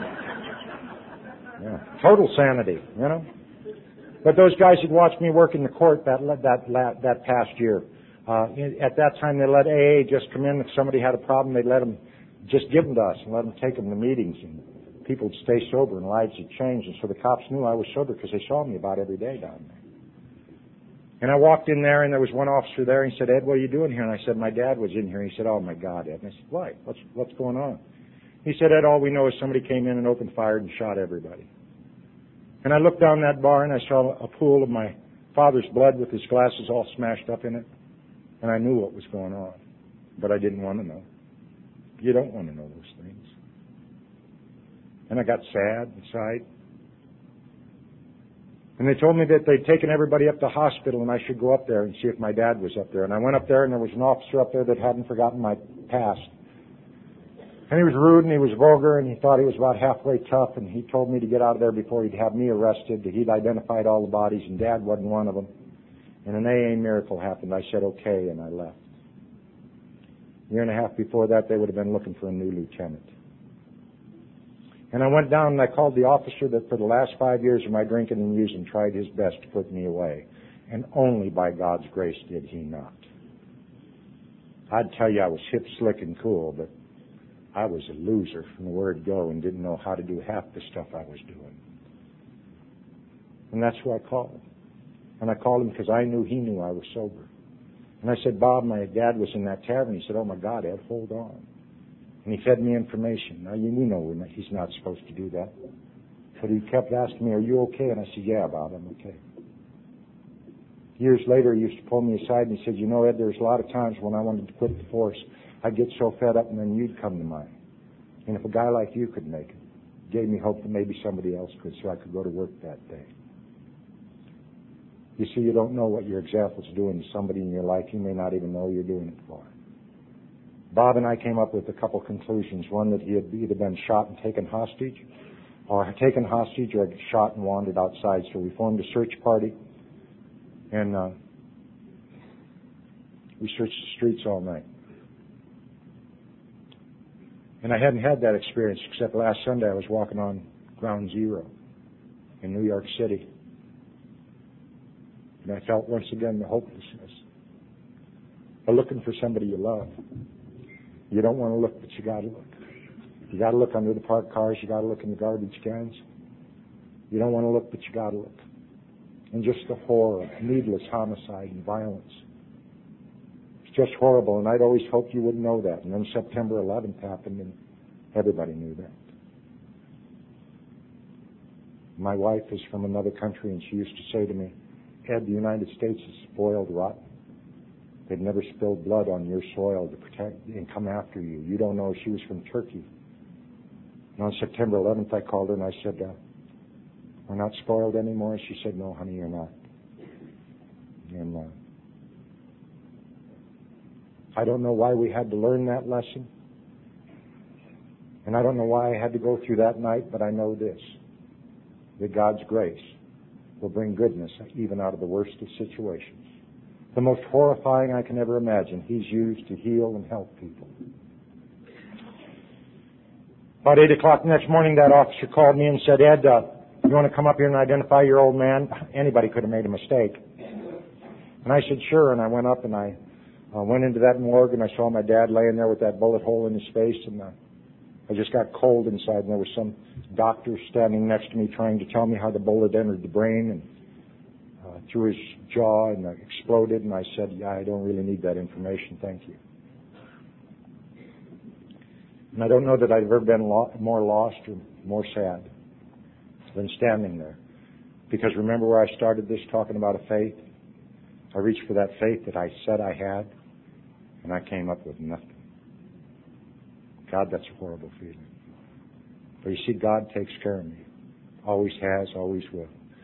S2: yeah, total sanity. You know. But those guys who'd watched me work in the court that that that, that past year, uh, at that time they let A A just come in. If somebody had a problem, they'd let them just give them to us and let them take them to meetings, and people would stay sober and lives would change. And so the cops knew I was sober because they saw me about every day down there. And I walked in there, and there was one officer there, and he said, "Ed, what are you doing here?" And I said, "My dad was in here." And he said, "Oh, my God, Ed." And I said, "Why? What's, what's going on?" He said, "Ed, all we know is somebody came in and opened fire and shot everybody." And I looked down that bar, and I saw a pool of my father's blood with his glasses all smashed up in it. And I knew what was going on, but I didn't want to know. You don't want to know those things. And I got sad inside. And they told me that they'd taken everybody up to the hospital and I should go up there and see if my dad was up there. And I went up there and there was an officer up there that hadn't forgotten my past. And he was rude and he was vulgar and he thought he was about halfway tough, and he told me to get out of there before he'd have me arrested. He'd identified all the bodies and Dad wasn't one of them. And an A A miracle happened. I said okay and I left. A year and a half before that they would have been looking for a new lieutenant. And I went down and I called the officer that for the last five years of my drinking and using tried his best to put me away. And only by God's grace did he not. I'd tell you I was hip, slick, and cool, but I was a loser from the word go and didn't know how to do half the stuff I was doing. And that's who I called. And I called him because I knew he knew I was sober. And I said, "Bob, my dad was in that tavern." He said, "Oh, my God, Ed, hold on." And he fed me information. Now, you know he's not supposed to do that. But he kept asking me, "Are you okay?" And I said, "Yeah, Bob, I'm okay." Years later, he used to pull me aside and he said, "You know, Ed, there's a lot of times when I wanted to quit the force, I'd get so fed up and then you'd come to mind. And if a guy like you could make it, it gave me hope that maybe somebody else could, so I could go to work that day." You see, you don't know what your example's doing to somebody in your life. You may not even know you're doing it for. Bob and I came up with a couple conclusions. One, that he had either been shot and taken hostage, or had taken hostage, or had shot and wandered outside. So we formed a search party, and uh, we searched the streets all night. And I hadn't had that experience except last Sunday I was walking on Ground Zero in New York City. And I felt once again the hopelessness of looking for somebody you love. You don't want to look, but you got to look. You got to look under the parked cars. You got to look in the garbage cans. You don't want to look, but you got to look. And just the horror of needless homicide and violence. It's just horrible, and I'd always hoped you wouldn't know that. And then September eleventh happened, and everybody knew that. My wife is from another country, and she used to say to me, "Ed, the United States is spoiled rotten. They've never spilled blood on your soil to protect and come after you. You don't know." She was from Turkey. And on September eleventh, I called her and I said, uh, "We're not spoiled anymore?" She said, "No, honey, you're not." And uh, I don't know why we had to learn that lesson. And I don't know why I had to go through that night, but I know this, that God's grace will bring goodness even out of the worst of situations. The most horrifying I can ever imagine, He's used to heal and help people. About eight o'clock the next morning, that officer called me and said, "Ed, uh, you want to come up here and identify your old man?" Anybody could have made a mistake. And I said, "Sure." And I went up and I uh, went into that morgue and I saw my dad laying there with that bullet hole in his face, and uh, I just got cold inside. And there was some doctor standing next to me trying to tell me how the bullet entered the brain and uh, through his jaw and uh, exploded. And I said, "Yeah, I don't really need that information, thank you." And I don't know that I've ever been lo- more lost or more sad than standing there. Because remember where I started this talking about a faith? I reached for that faith that I said I had, and I came up with nothing. God, that's a horrible feeling. But you see, God takes care of me. Always has, always will.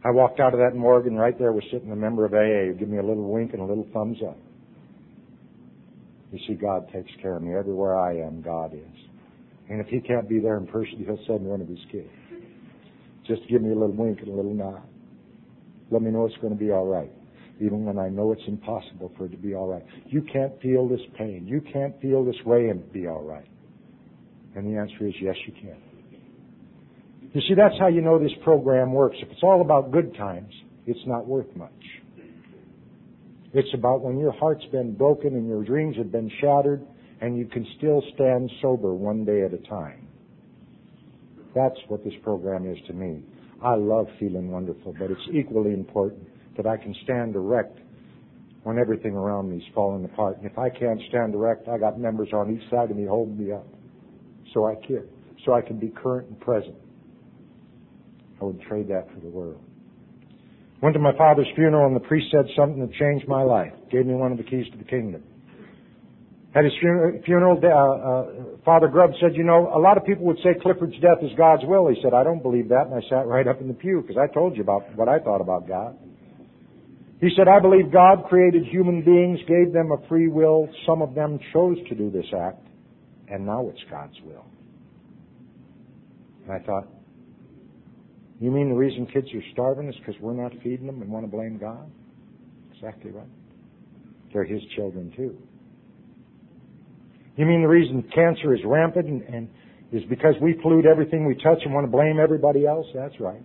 S2: I walked out of that morgue, and right there was sitting a member of A A who gave me a little wink and a little thumbs up. You see, God takes care of me. Everywhere I am, God is. And if He can't be there in person, He'll send one of His kids. Just give me a little wink and a little nod. Let me know it's going to be all right, even when I know it's impossible for it to be all right. You can't feel this pain. You can't feel this way and be all right. And the answer is yes, you can. You see, that's how you know this program works. If it's all about good times, it's not worth much. It's about when your heart's been broken and your dreams have been shattered and you can still stand sober one day at a time. That's what this program is to me. I love feeling wonderful, but it's equally important that I can stand erect when everything around me is falling apart. And if I can't stand erect, I got members on each side of me holding me up. So I can, so I can be current and present. I would trade that for the world. Went to my father's funeral, and the priest said something that changed my life. Gave me one of the keys to the kingdom. At his funeral, uh, uh, Father Grubb said, you know, a lot of people would say Clifford's death is God's will. He said, I don't believe that, and I sat right up in the pew because I told you about what I thought about God. He said, I believe God created human beings, gave them a free will. Some of them chose to do this act, and now it's God's will. And I thought, you mean the reason kids are starving is because we're not feeding them and want to blame God? Exactly right. They're His children too. You mean the reason cancer is rampant and, and is because we pollute everything we touch and want to blame everybody else? That's right.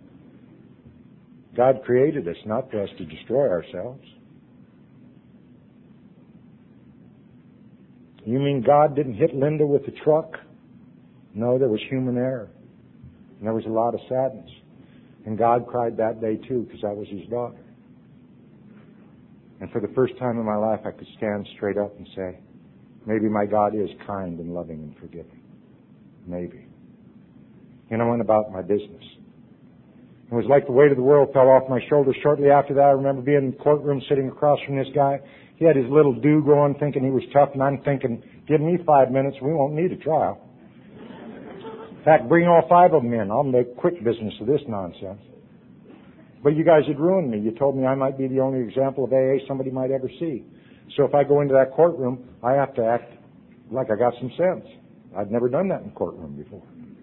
S2: God created us not for us to destroy ourselves. You mean God didn't hit Linda with the truck? No, there was human error. And there was a lot of sadness. And God cried that day too, because that was His daughter. And for the first time in my life, I could stand straight up and say, maybe my God is kind and loving and forgiving. Maybe. And I went about my business. It was like the weight of the world fell off my shoulders. Shortly after that, I remember being in the courtroom sitting across from this guy. He had his little do going, thinking he was tough, and I'm thinking, give me five minutes, we won't need a trial. In fact, bring all five of them in. I'll make quick business of this nonsense. But you guys had ruined me. You told me I might be the only example of A A somebody might ever see. So if I go into that courtroom, I have to act like I got some sense. I've never done that in a courtroom before.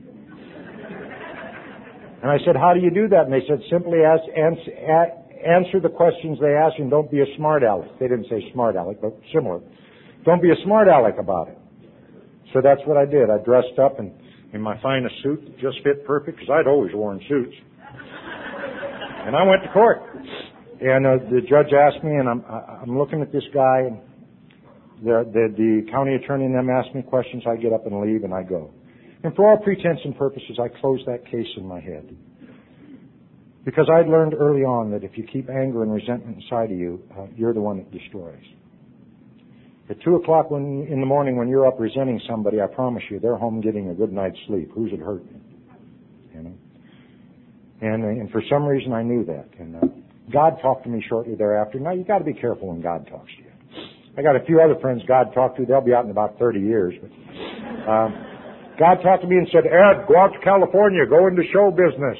S2: And I said, how do you do that? And they said, simply ask, answer, answer the questions they ask and don't be a smart aleck. They didn't say smart aleck, but similar. Don't be a smart aleck about it. So that's what I did. I dressed up in, in my finest suit that just fit perfect because I'd always worn suits. And I went to court. And uh, the judge asked me, and I'm, I'm looking at this guy, and the, the, the county attorney and them ask me questions. I get up and leave, and I go. And for all pretents and purposes, I closed that case in my head. Because I'd learned early on that if you keep anger and resentment inside of you, uh, you're the one that destroys. At two o'clock when, in the morning when you're up resenting somebody, I promise you, they're home getting a good night's sleep. Who's it hurting? You know? And, and for some reason, I knew that. And uh, God talked to me shortly thereafter. Now, you've got to be careful when God talks to you. I got a few other friends God talked to. They'll be out in about thirty years. But, um, God talked to me and said, Ed, go out to California. Go into show business.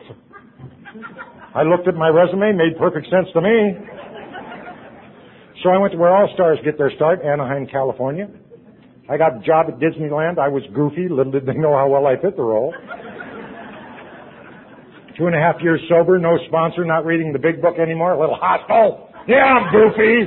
S2: I looked at my resume. Made perfect sense to me. So I went to where all stars get their start, Anaheim, California. I got a job at Disneyland. I was goofy. Little did they know how well I fit the role. Two and a half years sober, no sponsor, not reading the big book anymore. A little hostile. Yeah, I'm goofy.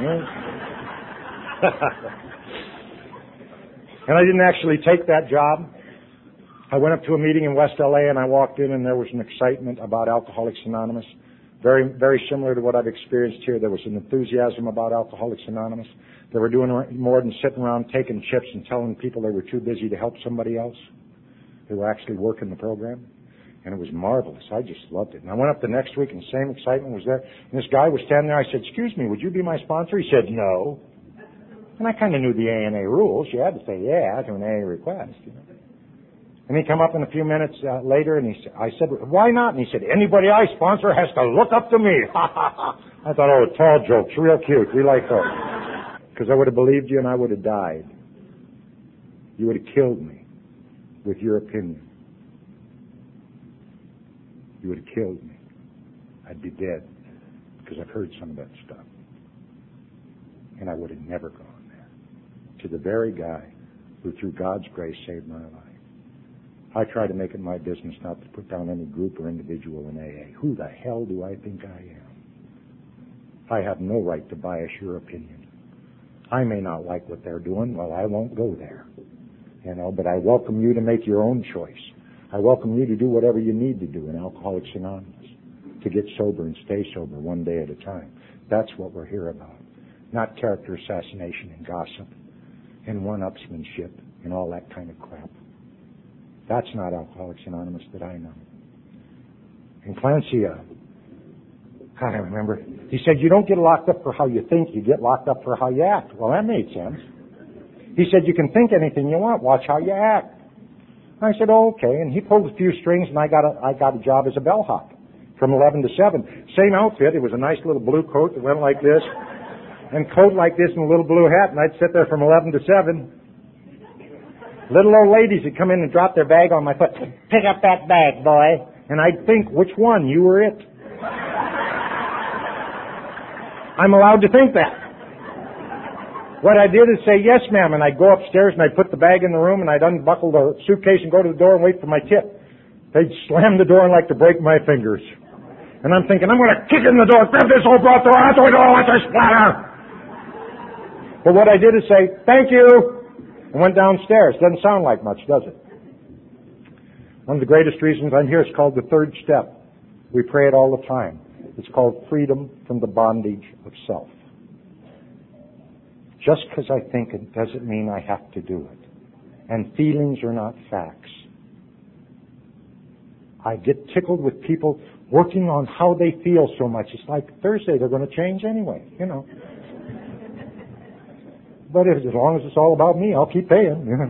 S2: And I didn't actually take that job. I went up to a meeting in West L A and I walked in and there was an excitement about Alcoholics Anonymous. Very, very similar to what I've experienced here. There was an enthusiasm about Alcoholics Anonymous. They were doing more than sitting around taking chips and telling people they were too busy to help somebody else. They were actually working the program. And it was marvelous. I just loved it. And I went up the next week and the same excitement was there. And this guy was standing there. I said, excuse me, would you be my sponsor? He said, no. And I kind of knew the A N A rules. You had to say yeah to an A A request. You know? And he come up in a few minutes uh, later and he said, I said, why not? And he said, anybody I sponsor has to look up to me. I thought, oh, tall jokes, real cute. We like those. Because I would have believed you and I would have died. You would have killed me with your opinion. You would have killed me. I'd be dead, because I've heard some of that stuff. And I would have never gone there. To the very guy who, through God's grace, saved my life. I try to make it my business not to put down any group or individual in A A. Who the hell do I think I am? I have no right to bias your opinion. I may not like what they're doing. Well, I won't go there. You know, but I welcome you to make your own choice. I welcome you to do whatever you need to do in Alcoholics Anonymous to get sober and stay sober one day at a time. That's what we're here about. Not character assassination and gossip and one-upsmanship and all that kind of crap. That's not Alcoholics Anonymous that I know. And Clancy, uh, God, I remember, he said, you don't get locked up for how you think, you get locked up for how you act. Well, that made sense. He said, you can think anything you want, watch how you act. I said, oh, okay. And he pulled a few strings, and I got a, I got a job as a bellhop from eleven to seven. Same outfit. It was a nice little blue coat that went like this, and coat like this and a little blue hat, and I'd sit there from eleven to seven. Little old ladies would come in and drop their bag on my foot. Pick up that bag, boy. And I'd think, which one? You were it. I'm allowed to think that. What I did is say, yes, ma'am, and I'd go upstairs and I'd put the bag in the room and I'd unbuckle the suitcase and go to the door and wait for my tip. They'd slam the door and like to break my fingers. And I'm thinking, I'm going to kick in the door, grab this old broad door, out the window, let this splatter. But what I did is say, thank you, and went downstairs. Doesn't sound like much, does it? One of the greatest reasons I'm here is called the third step. We pray it all the time. It's called freedom from the bondage of self. Just because I think it doesn't mean I have to do it. And feelings are not facts. I get tickled with people working on how they feel so much. It's like Thursday, they're going to change anyway, you know. But if, as long as it's all about me, I'll keep paying. You know.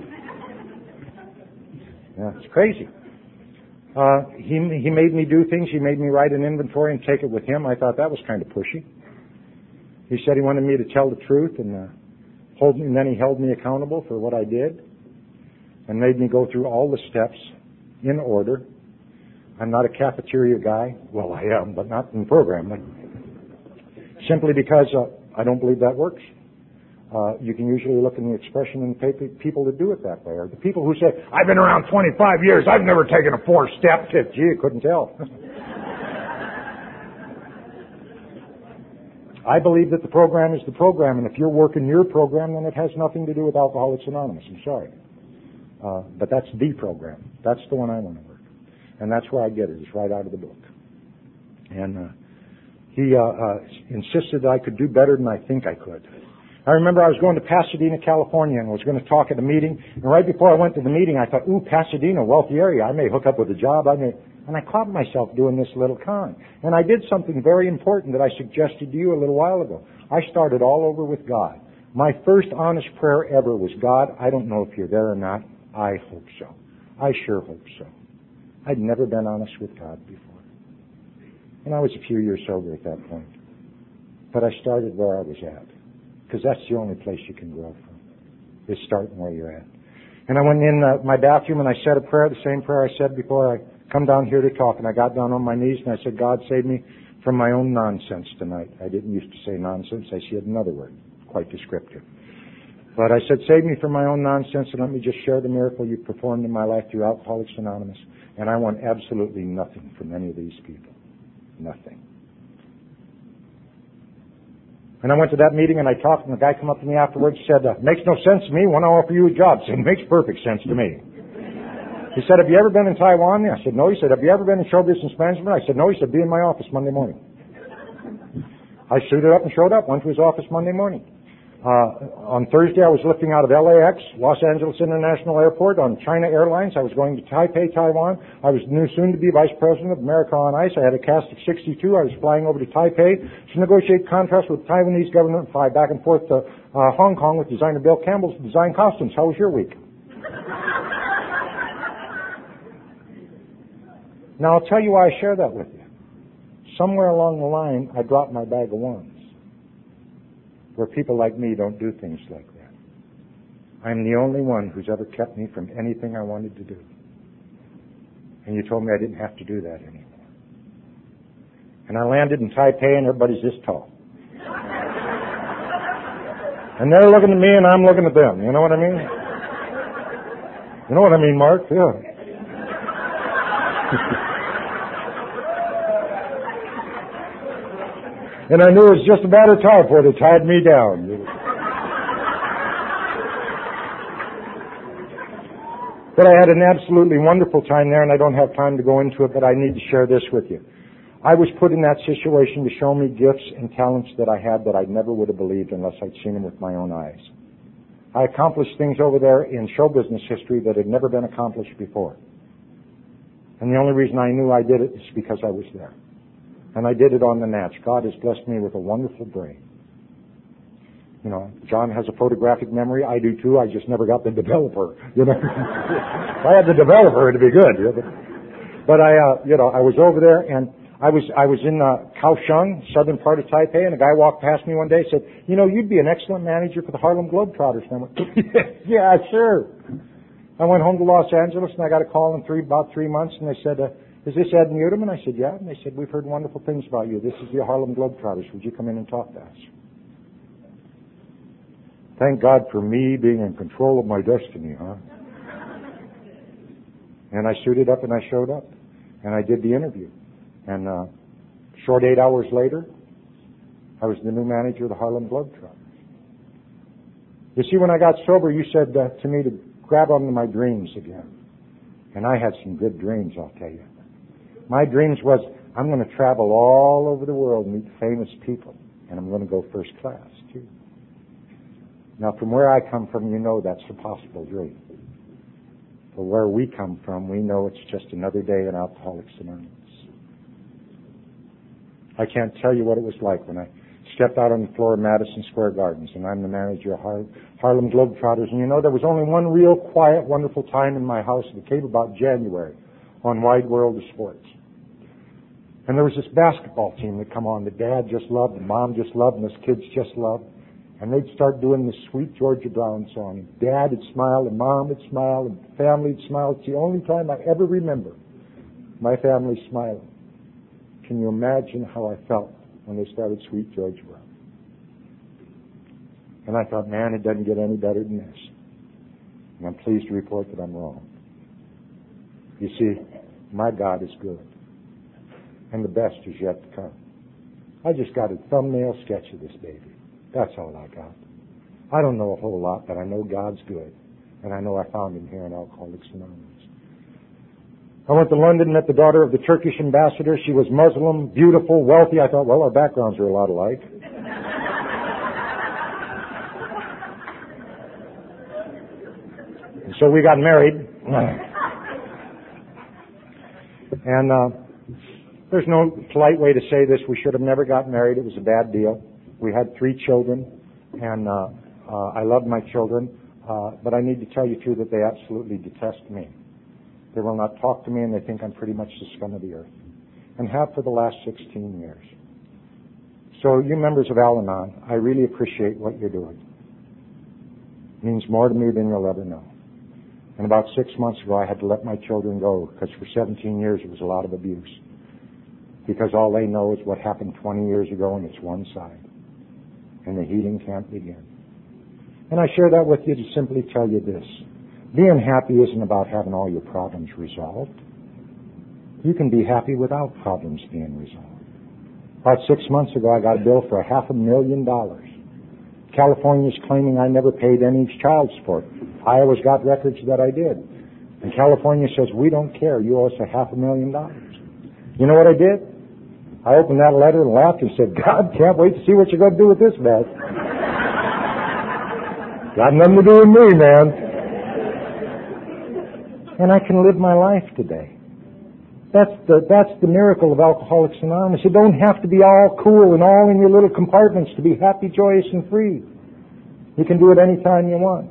S2: Yeah, it's crazy. Uh, he he made me do things. He made me write an inventory and take it with him. I thought that was kind of pushy. He said he wanted me to tell the truth, and uh, hold me, and then he held me accountable for what I did, and made me go through all the steps in order. I'm not a cafeteria guy. Well, I am, but not in the program. Simply because uh, I don't believe that works. Uh, you can usually look in the expression in the people that do it that way, or the people who say, I've been around twenty-five years, I've never taken a four-step. Gee, you couldn't tell. I believe that the program is the program, and if you're working your program, then it has nothing to do with Alcoholics Anonymous. I'm sorry. Uh, but that's the program. That's the one I want to work. And that's where I get it. It's right out of the book. And uh, he uh, uh, insisted that I could do better than I think I could. I remember I was going to Pasadena, California, and was going to talk at a meeting. And right before I went to the meeting, I thought, ooh, Pasadena, wealthy area. I may hook up with a job. I may... And I caught myself doing this little con. And I did something very important that I suggested to you a little while ago. I started all over with God. My first honest prayer ever was, God, I don't know if you're there or not. I hope so. I sure hope so. I'd never been honest with God before. And I was a few years sober at that point. But I started where I was at. Because that's the only place you can grow from, is starting where you're at. And I went in uh, my bathroom and I said a prayer, the same prayer I said before I come down here to talk. And I got down on my knees and I said, God, save me from my own nonsense tonight. I didn't used to say nonsense. I said another word, quite descriptive. But I said, save me from my own nonsense and let me just share the miracle you've performed in my life through Alcoholics Anonymous. And I want absolutely nothing from any of these people. Nothing. And I went to that meeting and I talked, and the guy came up to me afterwards and said, uh, makes no sense to me. Want to offer you a job? I said, makes perfect sense to me. He said, have you ever been in Taiwan? I said, no. He said, have you ever been in show business management? I said, no. He said, be in my office Monday morning. I suited up and showed up, went to his office Monday morning. Uh, on Thursday, I was lifting out of L A X, Los Angeles International Airport, on China Airlines. I was going to Taipei, Taiwan. I was new, soon to be vice president of America on Ice. I had a cast of sixty-two. I was flying over to Taipei to negotiate contracts with the Taiwanese government and fly back and forth to uh, Hong Kong with designer Bill Campbell to design costumes. How was your week? Now, I'll tell you why I share that with you. Somewhere along the line, I dropped my bag of wands. Where people like me don't do things like that. I'm the only one who's ever kept me from anything I wanted to do. And you told me I didn't have to do that anymore. And I landed in Taipei, and everybody's this tall. And they're looking at me, and I'm looking at them. You know what I mean? You know what I mean, Mark? Yeah. And I knew it was just about a time before they tied me down. But I had an absolutely wonderful time there, and I don't have time to go into it, but I need to share this with you. I was put in that situation to show me gifts and talents that I had that I never would have believed unless I'd seen them with my own eyes. I accomplished things over there in show business history that had never been accomplished before. And the only reason I knew I did it is because I was there. And I did it on the natch. God has blessed me with a wonderful brain. You know, John has a photographic memory. I do too. I just never got the developer. You know, if I had the developer, it'd be good. You know? But I, uh, you know, I was over there, and I was I was in uh, Kaohsiung, southern part of Taipei, and a guy walked past me one day and said, "You know, you'd be an excellent manager for the Harlem Globetrotters." And I went, "Yeah, sure." I went home to Los Angeles, and I got a call in three about three months, and they said, uh, "Is this Ed Newton?" And I said, "Yeah." And they said, "We've heard wonderful things about you. This is the Harlem Globetrotters. Would you come in and talk to us?" Thank God for me being in control of my destiny, huh? And I suited up and I showed up, and I did the interview. And uh, short eight hours later, I was the new manager of the Harlem Globetrotters. You see, when I got sober, you said uh, to me to grab onto my dreams again. And I had some good dreams, I'll tell you. My dreams was, I'm going to travel all over the world and meet famous people. And I'm going to go first class, too. Now, from where I come from, you know that's a possible dream. But where we come from, we know it's just another day in Alcoholics Anonymous. I can't tell you what it was like when I stepped out on the floor of Madison Square Gardens, and I'm the manager of Har- Harlem Globetrotters. And you know, there was only one real quiet, wonderful time in my house. It came about January on Wide World of Sports. And there was this basketball team that come on that Dad just loved, and Mom just loved, and his kids just loved. And they'd start doing this Sweet Georgia Brown song. And Dad would smile, and Mom would smile, and the family would smile. It's the only time I ever remember my family smiling. Can you imagine how I felt when they started Sweet Georgia Brown? And I thought, man, it doesn't get any better than this. And I'm pleased to report that I'm wrong. You see, my God is good. And the best is yet to come. I just got a thumbnail sketch of this baby. That's all I got. I don't know a whole lot, but I know God's good. And I know I found him here in Alcoholics Anonymous. I went to London and met the daughter of the Turkish ambassador. She was Muslim, beautiful, wealthy. I thought, well, our backgrounds are a lot alike. And so we got married. And uh, there's no polite way to say this. We should have never got married. It was a bad deal. We had three children, and uh, uh, I love my children. Uh, but I need to tell you, too, that they absolutely detest me. They will not talk to me, and they think I'm pretty much the scum of the earth, and have for the last sixteen years. So you members of Al-Anon, I really appreciate what you're doing. It means more to me than you'll ever know. And about six months ago, I had to let my children go, because for seventeen years it was a lot of abuse. Because all they know is what happened twenty years ago, and it's one side. And the healing can't begin. And I share that with you to simply tell you this. Being happy isn't about having all your problems resolved. You can be happy without problems being resolved. About six months ago, I got a bill for a half a million dollars. California's claiming I never paid any child support. Iowa's got records that I did. And California says, we don't care. You owe us a half a million dollars. You know what I did? I opened that letter and laughed and said, God, can't wait to see what you're going to do with this mess. Got nothing to do with me, man. And I can live my life today. That's the, that's the miracle of Alcoholics Anonymous. You don't have to be all cool and all in your little compartments to be happy, joyous, and free. You can do it anytime you want.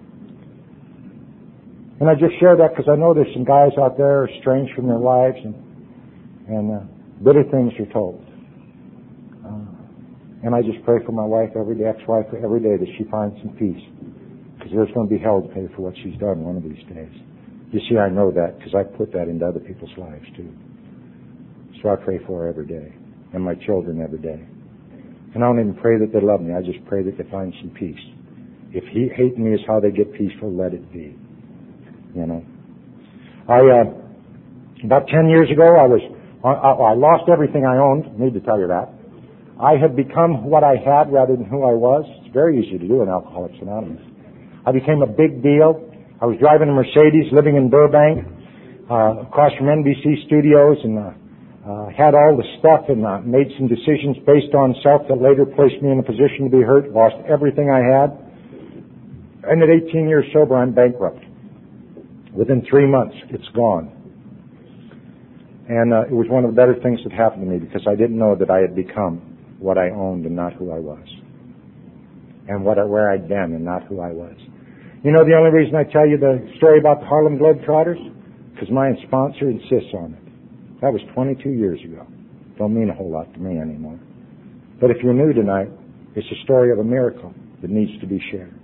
S2: And I just share that because I know there's some guys out there estranged from their wives, and, and uh, bitter things are told. Uh, and I just pray for my wife every day, ex-wife every day, that she finds some peace. Because there's going to be hell to pay for what she's done one of these days. You see, I know that because I put that into other people's lives too. So I pray for her every day. and my children every day. And I don't even pray that they love me. I just pray that they find some peace. If he hate me is how they get peaceful, let it be. You know. I, uh, about ten years ago, I was, I, I lost everything I owned. I need to tell you that. I had become what I had rather than who I was. It's very easy to do in Alcoholics Anonymous. I became a big deal. I was driving a Mercedes, living in Burbank, uh, across from N B C Studios, and uh, uh, had all the stuff and uh, made some decisions based on self that later placed me in a position to be hurt. Lost everything I had. And at eighteen years sober, I'm bankrupt. Within three months, it's gone. And uh, it was one of the better things that happened to me because I didn't know that I had become what I owned and not who I was. And what I, where I'd been and not who I was. You know the only reason I tell you the story about the Harlem Globetrotters? Because my sponsor insists on it. That was twenty-two years ago. Don't mean a whole lot to me anymore. But if you're new tonight, it's a story of a miracle that needs to be shared.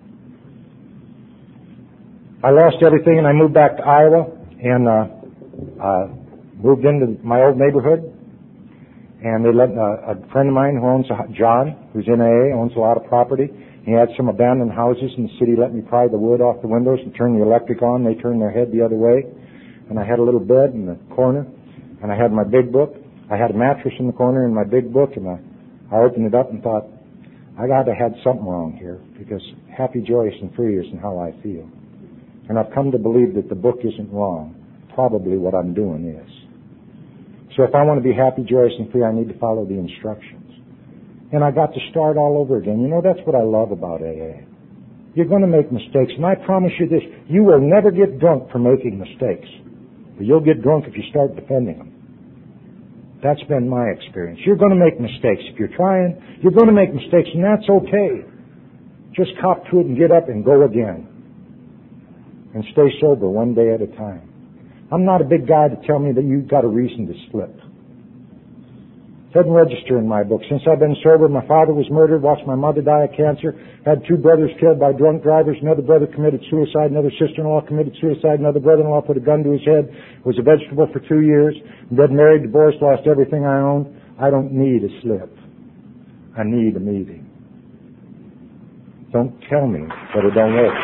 S2: I lost everything and I moved back to Iowa and uh, uh, moved into my old neighborhood. And they let uh, a friend of mine who owns a, John, who's in A A, owns a lot of property. He had some abandoned houses, and the city let me pry the wood off the windows and turn the electric on. They turned their head the other way, and I had a little bed in the corner, and I had my big book. I had a mattress in the corner and my big book, and I, I opened it up and thought, I got to have something wrong here because happy, joyous, and free isn't how I feel. And I've come to believe that the book isn't wrong. Probably what I'm doing is. So if I want to be happy, joyous, and free, I need to follow the instructions. And I got to start all over again. You know, that's what I love about A A. You're going to make mistakes, and I promise you this, you will never get drunk for making mistakes. But you'll get drunk if you start defending them. That's been my experience. You're going to make mistakes. If you're trying, you're going to make mistakes, and that's okay. Just cop to it and get up and go again. And stay sober one day at a time. I'm not a big guy to tell me that you've got a reason to slip. Doesn't register in my book. Since I've been sober, my father was murdered, watched my mother die of cancer, had two brothers killed by drunk drivers, another brother committed suicide, another sister-in-law committed suicide, another brother-in-law put a gun to his head, was a vegetable for two years, been married, divorced, lost everything I own. I don't need a slip. I need a meeting. Don't tell me that it don't work.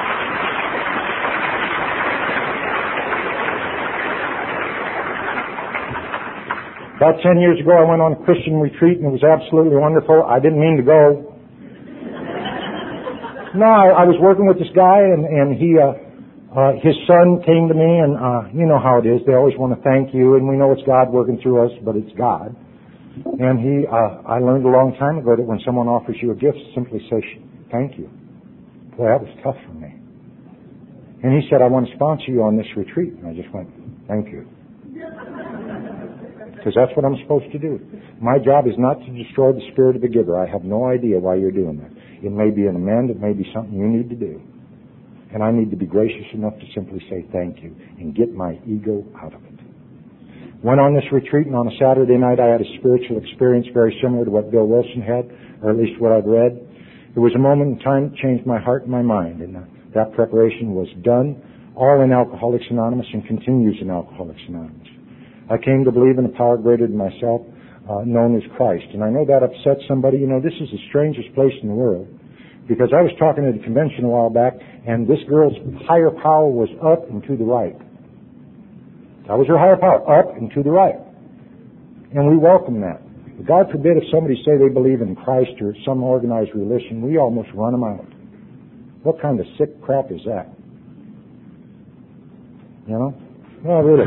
S2: About ten years ago, I went on a Christian retreat, and it was absolutely wonderful. I didn't mean to go. No, I, I was working with this guy, and, and he, uh, uh, his son came to me, and uh, you know how it is. They always want to thank you, and we know it's God working through us, but it's God. And he, uh, I learned a long time ago that when someone offers you a gift, simply say, thank you. Boy, that was tough for me. And he said, I want to sponsor you on this retreat. And I just went, thank you. Because that's what I'm supposed to do. My job is not to destroy the spirit of the giver. I have no idea why you're doing that. It may be an amend, it may be something you need to do. And I need to be gracious enough to simply say thank you and get my ego out of it. Went on this retreat, and on a Saturday night I had a spiritual experience very similar to what Bill Wilson had, or at least what I've read. It was a moment in time that changed my heart and my mind, and that preparation was done, all in Alcoholics Anonymous, and continues in Alcoholics Anonymous. I came to believe in a power greater than myself, uh, known as Christ. And I know that upsets somebody. You know, this is the strangest place in the world. Because I was talking at a convention a while back, and this girl's higher power was up and to the right. That was her higher power, up and to the right. And we welcome that. But God forbid if somebody say they believe in Christ or some organized religion, we almost run them out. What kind of sick crap is that? You know? No, really.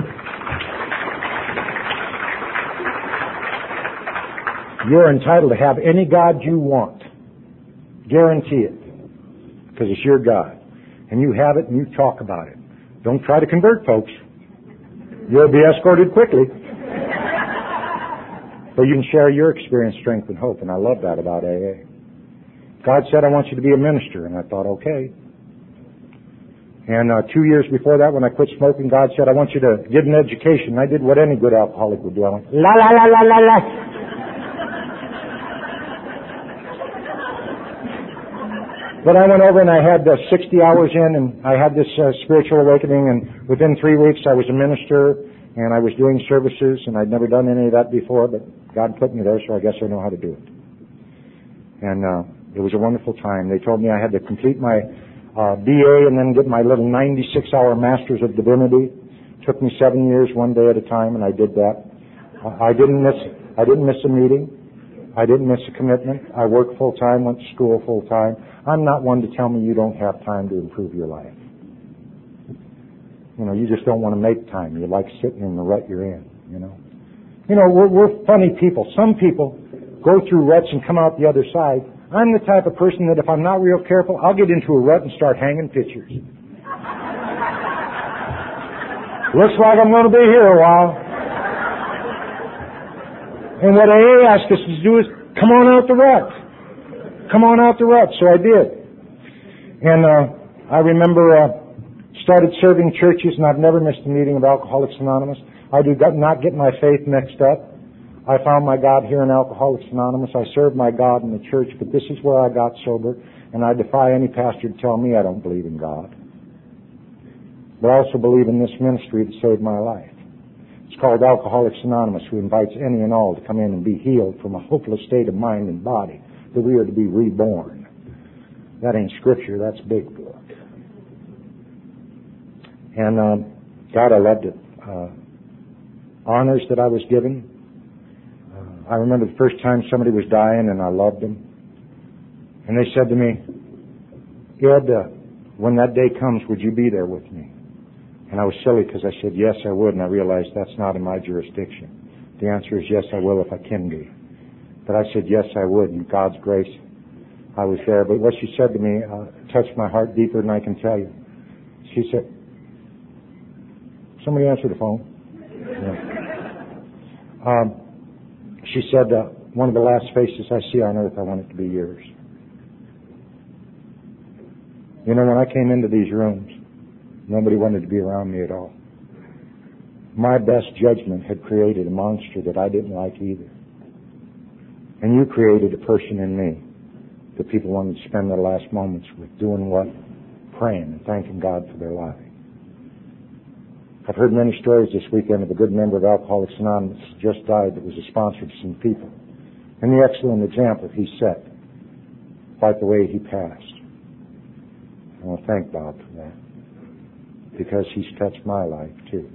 S2: You're entitled to have any God you want. Guarantee it. Because it's your God. And you have it and you talk about it. Don't try to convert folks. You'll be escorted quickly. But you can share your experience, strength, and hope. And I love that about A A. God said, I want you to be a minister. And I thought, okay. And uh, two years before that, when I quit smoking, God said, I want you to get an education. And I did what any good alcoholic would do. I went, la, la, la, la, la, la. But I went over and I had uh, sixty hours in, and I had this uh, spiritual awakening, and within three weeks I was a minister, And I was doing services, and I'd never done any of that before, but God put me there, so I guess I know how to do it. And uh, it was a wonderful time. They told me I had to complete my uh, B A and then get my little ninety-six hour Master's of Divinity. It took me seven years, one day at a time, and I did that. I didn't miss. I didn't miss a meeting. I didn't miss a commitment. I worked full time, went to school full time. I'm not one to tell me you don't have time to improve your life. You know, you just don't want to make time. You like sitting in the rut you're in, you know. You know, we're, we're funny people. Some people go through ruts and come out the other side. I'm the type of person that if I'm not real careful, I'll get into a rut and start hanging pictures. Looks like I'm going to be here a while. And what A A asked us to do is come on out the rut. Come on out the rut. So I did. And uh, I remember uh, started serving churches, and I've never missed a meeting of Alcoholics Anonymous. I do not get my faith mixed up. I found my God here in Alcoholics Anonymous. I served my God in the church, but this is where I got sober, and I defy any pastor to tell me I don't believe in God. But I also believe in this ministry that saved my life. It's called Alcoholics Anonymous, who invites any and all to come in and be healed from a hopeless state of mind and body, that we are to be reborn. That ain't scripture, that's big book. And uh, God, I loved it. Uh, honors that I was given. I remember the first time somebody was dying and I loved them. And they said to me, Ed, uh, when that day comes, would you be there with me? And I was silly because I said, yes, I would, and I realized that's not in my jurisdiction. The answer is yes, I will if I can be. But I said, yes, I would, in God's grace. I was there. But what she said to me uh, touched my heart deeper than I can tell you. She said, somebody answer the phone. Yeah. Um, She said, uh, one of the last faces I see on earth, I want it to be yours. You know, when I came into these rooms, nobody wanted to be around me at all. My best judgment had created a monster that I didn't like either. And you created a person in me that people wanted to spend their last moments with, doing what? Praying and thanking God for their life. I've heard many stories this weekend of a good member of Alcoholics Anonymous who just died that was a sponsor to some people. And the excellent example he set, quite the way he passed. I want to thank Bob for that, because he's touched my life too.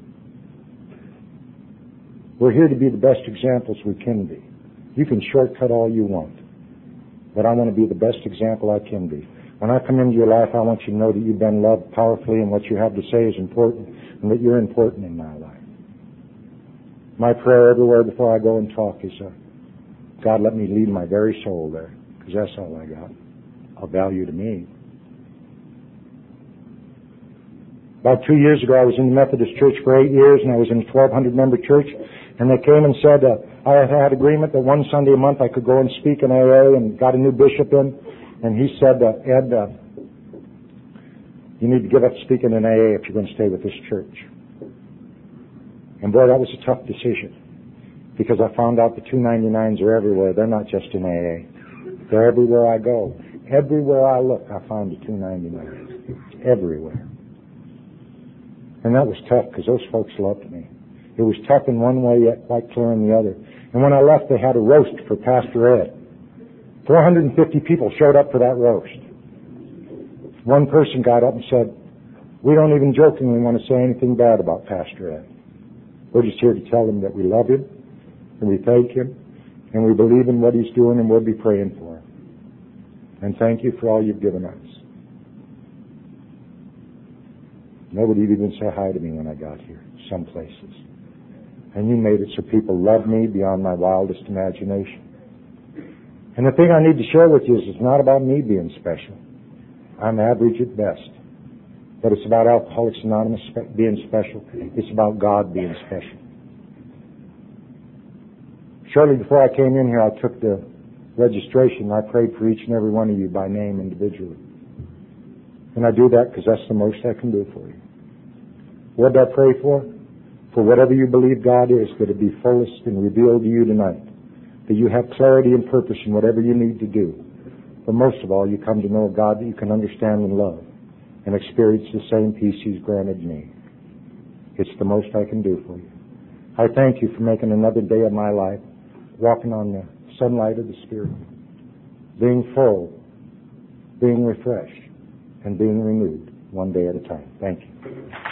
S2: We're here to be the best examples we can be. You can shortcut all you want, but I want to be the best example I can be. When I come into your life, I want you to know that you've been loved powerfully and what you have to say is important, and that you're important in my life. My prayer everywhere before I go and talk is, uh, God, let me lead my very soul there, because that's all I got of value to me. About two years ago, I was in the Methodist Church for eight years, and I was in a twelve hundred member church, and they came and said uh, I had had agreement that one Sunday a month I could go and speak in A A, and got a new bishop in, and he said, uh, Ed, uh, you need to give up speaking in A A if you're going to stay with this church. And boy, that was a tough decision, because I found out the two ninety-nines are everywhere. They're not just in A A. They're everywhere I go. Everywhere I look, I find the two ninety-nines. Everywhere. And that was tough, because those folks loved me. It was tough in one way, yet quite clear in the other. And when I left, they had a roast for Pastor Ed. four hundred fifty people showed up for that roast. One person got up and said, we don't even jokingly want to say anything bad about Pastor Ed. We're just here to tell him that we love him, and we thank him, and we believe in what he's doing, and we'll be praying for him. And thank you for all you've given us. Nobody would even say hi to me when I got here, some places. And you made it so people love me beyond my wildest imagination. And the thing I need to share with you is it's not about me being special. I'm average at best. But it's about Alcoholics Anonymous being special. It's about God being special. Shortly before I came in here, I took the registration. I prayed for each and every one of you by name individually. And I do that because that's the most I can do for you. What did I pray for? For whatever you believe God is, that it be fullest and revealed to you tonight. That you have clarity and purpose in whatever you need to do. But most of all, you come to know a God that you can understand and love, and experience the same peace He's granted me. It's the most I can do for you. I thank you for making another day of my life, walking on the sunlight of the Spirit, being full, being refreshed, and being renewed one day at a time. Thank you.